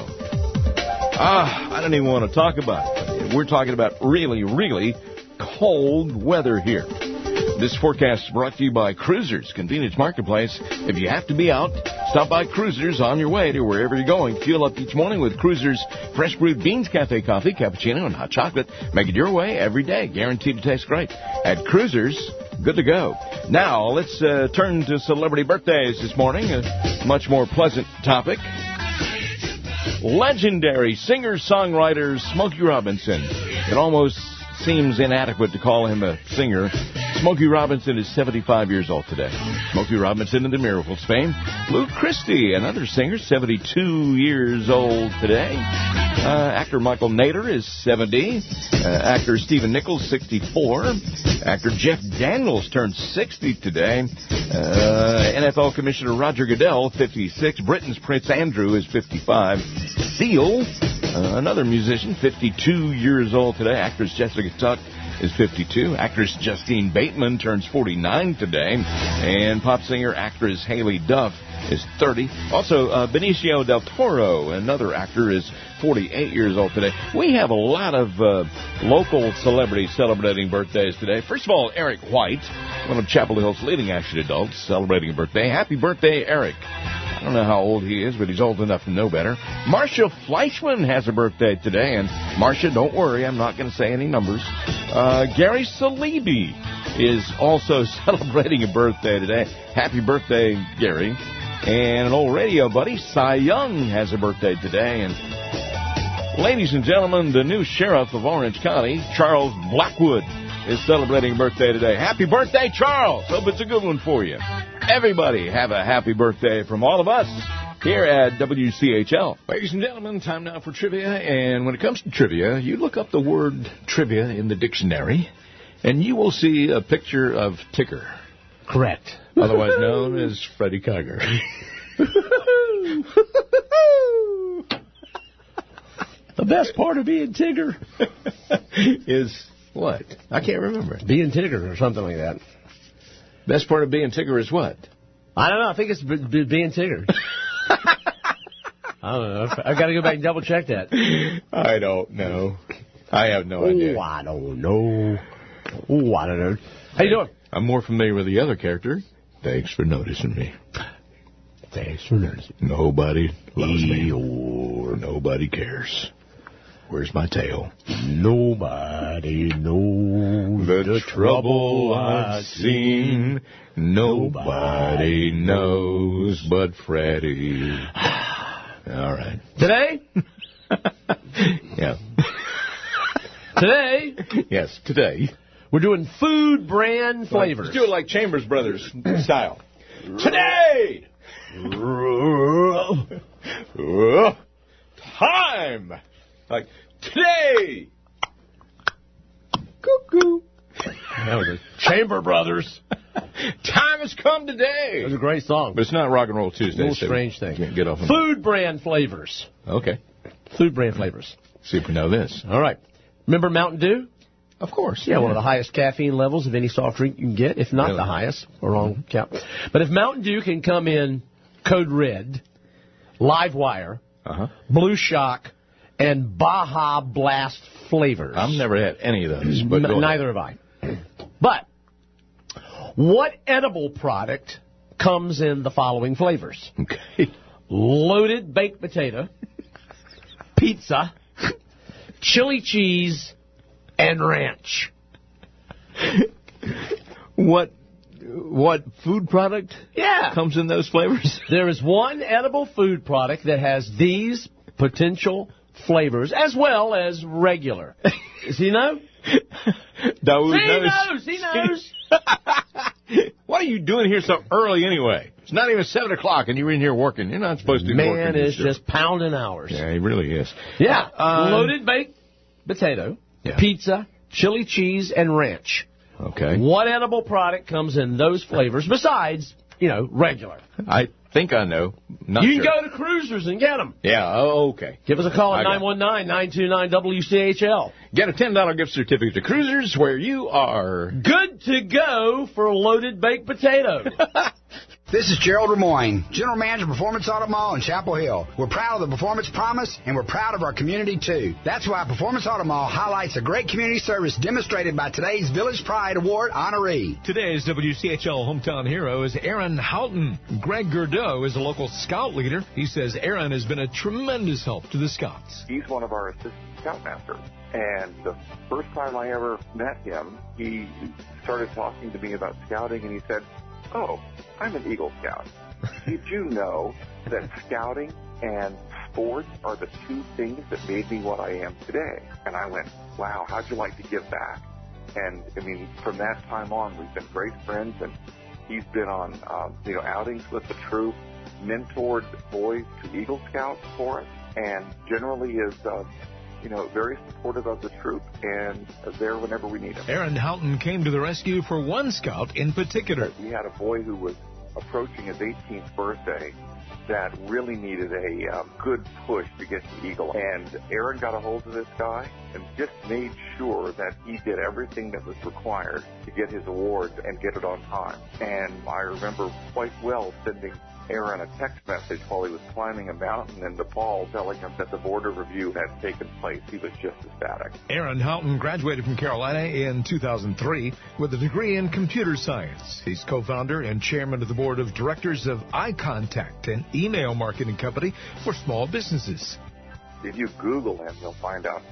Ah, I don't even want to talk about it. We're talking about really, really cold weather here. This forecast is brought to you by Cruisers Convenience Marketplace. If you have to be out, stop by Cruisers on your way to wherever you're going. Fuel up each morning with Cruisers Fresh Brewed Beans Cafe Coffee, cappuccino, and hot chocolate. Make it your way every day. Guaranteed to taste great. At Cruisers, good to go. Now, let's uh, turn to celebrity birthdays this morning. A much more pleasant topic. Legendary singer-songwriter Smokey Robinson. It almost seems inadequate to call him a singer. Smokey Robinson is seventy-five years old today. Smokey Robinson in the Miracles fame. Lou Christie, another singer, seventy-two years old today. Uh, actor Michael Nader is seventy. Uh, actor Stephen Nichols, sixty-four. Actor Jeff Daniels turned sixty today. Uh, N F L Commissioner Roger Goodell, fifty-six. Britain's Prince Andrew is fifty-five. Seal, uh, another musician, fifty-two years old today. Actress Jessica Tuck is fifty-two. Actress Justine Bateman turns forty-nine today. And pop singer actress Haley Duff is thirty. Also, uh, Benicio del Toro, another actor, is forty-eight years old today. We have a lot of uh, local celebrities celebrating birthdays today. First of all, Eric White, one of Chapel Hill's leading action adults, celebrating a birthday. Happy birthday, Eric. I don't know how old he is, but he's old enough to know better. Marcia Fleischman has a birthday today, and Marcia, don't worry, I'm not going to say any numbers. Uh, Gary Salibi is also celebrating a birthday today. Happy birthday, Gary. And an old radio buddy, Cy Young, has a birthday today. And ladies and gentlemen, the new sheriff of Orange County, Charles Blackwood, is celebrating a birthday today. Happy birthday, Charles. Hope it's a good one for you. Everybody have a happy birthday from all of us here at W C H L. Ladies and gentlemen, time now for trivia. And when it comes to trivia, you look up the word trivia in the dictionary, and you will see a picture of Tigger. Correct. Otherwise known as Freddy Kiger. The best part of being Tigger is what? I can't remember. Being Tigger or something like that. Best part of being Tigger is what? I don't know. I think it's b- b- being Tigger. I don't know. I've got to go back and double check that. I don't know. I have no idea. Oh, I don't know. Oh, I don't know. How you doing? I'm more familiar with the other character. Thanks for noticing me. Thanks for noticing. Nobody loves me or nobody cares. Where's my tail? Nobody knows the, the trouble I've seen. Nobody knows but Freddy. All right. Today? Yeah. Today? Yes, today. We're doing food brand flavors. Let's do it like Chambers Brothers style. Today! Time! Like, today! Cuckoo! That was a Chamber Brothers. Time has come today. It was a great song. But it's not Rock and Roll Tuesday. A little so strange thing. Can't get off on Food brand flavors. Okay. Food brand flavors. See if we know this. All right. Remember Mountain Dew? Of course. Yeah, yeah, one of the highest caffeine levels of any soft drink you can get, if not really? the highest, or wrong count. But if Mountain Dew can come in Code Red, Live Wire, uh-huh. Blue Shock, and Baja Blast flavors. I've never had any of those. But N- neither have I. But what edible product comes in the following flavors? Okay. Loaded baked potato, pizza, chili cheese, and ranch. What what food product yeah. comes in those flavors? There is one edible food product that has these potential flavors as well as regular. Does he know? Dawood he knows. knows. He knows. What are you doing here so early anyway? It's not even seven o'clock and you're in here working. You're not supposed to be Man working. Man is just pounding hours. Yeah, he really is. Yeah. Uh, Loaded baked potato, yeah. pizza, chili cheese, and ranch. Okay. What edible product comes in those flavors besides, you know, regular? I think I know. Not you sure. can go to Cruisers and get them. Yeah, oh, okay. Give us a call at nine one nine, nine two nine, W C H L. Get a ten dollars gift certificate to Cruisers where you are good to go for loaded baked potato. This is Gerald Lemoyne, General Manager of Performance Auto Mall in Chapel Hill. We're proud of the Performance Promise, and we're proud of our community, too. That's why Performance Auto Mall highlights a great community service demonstrated by today's Village Pride Award honoree. Today's W C H L hometown hero is Aaron Houghton. Greg Gurdeau is a local scout leader. He says Aaron has been a tremendous help to the Scouts. He's one of our assistant scoutmasters. And the first time I ever met him, he started talking to me about scouting, and he said, "Oh, I'm an Eagle Scout. Did you know that scouting and sports are the two things that made me what I am today?" And I went, "Wow, how'd you like to give back?" And, I mean, from that time on, we've been great friends, and he's been on, um, you know, outings with the troop, mentored boys to Eagle Scouts for us, and generally is, uh, you know, very supportive of the troop and there whenever we need him. Aaron Houghton came to the rescue for one scout in particular. We had a boy who was approaching his eighteenth birthday that really needed a um, good push to get to Eagle. And Aaron got a hold of this guy and just made sure that he did everything that was required to get his award and get it on time. And I remember quite well sending Aaron a text message while he was climbing a mountain in Nepal telling him that the border review had taken place. He was just ecstatic. Aaron Houghton graduated from Carolina in two thousand three with a degree in computer science. He's co-founder and chairman of the board of directors of iContact, an email marketing company for small businesses. If you Google him, you'll find out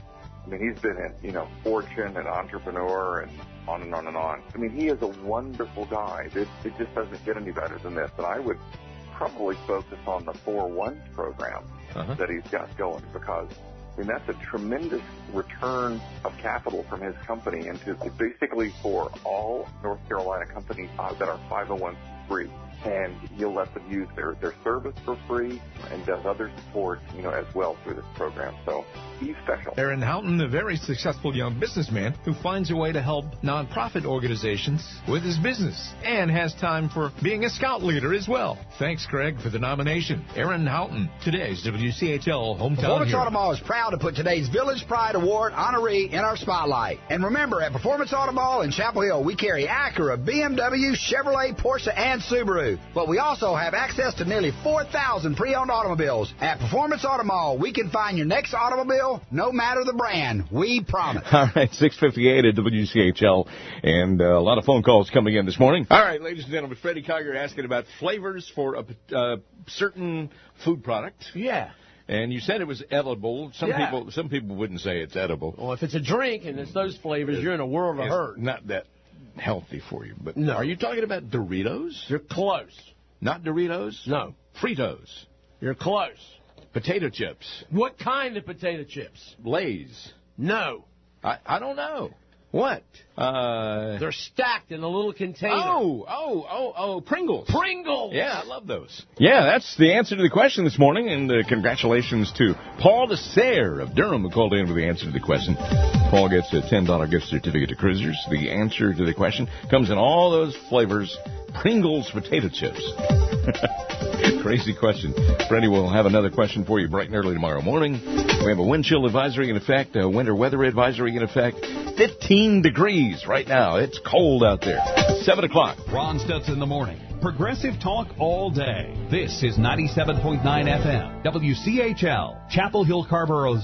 I mean, he's been in, you know, Fortune and Entrepreneur and on and on and on. I mean, he is a wonderful guy. It, it just doesn't get any better than this. And I would probably focus on the four one program uh-huh. that he's got going, because I mean, that's a tremendous return of capital from his company into basically for all North Carolina companies uh, that are five oh one c three. And he'll let them use their, their service for free and does other support, you know, as well through this program. So he's special. Aaron Houghton, a very successful young businessman who finds a way to help nonprofit organizations with his business and has time for being a scout leader as well. Thanks, Greg, for the nomination. Aaron Houghton, today's W C H L Hometown Performance Hero. Auto Mall is proud to put today's Village Pride Award honoree in our spotlight. And remember, at Performance Auto Mall in Chapel Hill, we carry Acura, B M W, Chevrolet, Porsche, and Subaru. But we also have access to nearly four thousand pre-owned automobiles. At Performance Auto Mall, we can find your next automobile, no matter the brand. We promise. All right, six fifty-eight at W C H L, and uh, a lot of phone calls coming in this morning. All right, ladies and gentlemen, Freddie Collier asking about flavors for a uh, certain food product. Yeah. And you said it was edible. Some yeah. people some people wouldn't say it's edible. Well, if it's a drink and it's those flavors, you're in a world of it's hurt. Not that healthy for you. But no. Are you talking about Doritos? You're close. Not Doritos? No. Fritos. You're close. Potato chips. What kind of potato chips? Lay's. No. I, I don't know. What? Uh, They're stacked in a little container. Oh, oh, oh, oh, Pringles. Pringles. Yeah, I love those. Yeah, that's the answer to the question this morning, and uh, congratulations to Paul DeSere of Durham who called in with the answer to the question. Paul gets a ten dollar gift certificate to Cruisers. The answer to the question comes in all those flavors. Pringles potato chips. Crazy question. Freddie will have another question for you bright and early tomorrow morning. We have a wind chill advisory in effect, a winter weather advisory in effect. fifteen degrees right now. It's cold out there. seven o'clock. Ron Stutz in the morning. Progressive talk all day. This is ninety-seven point nine F M. W C H L, Chapel Hill, Carborough's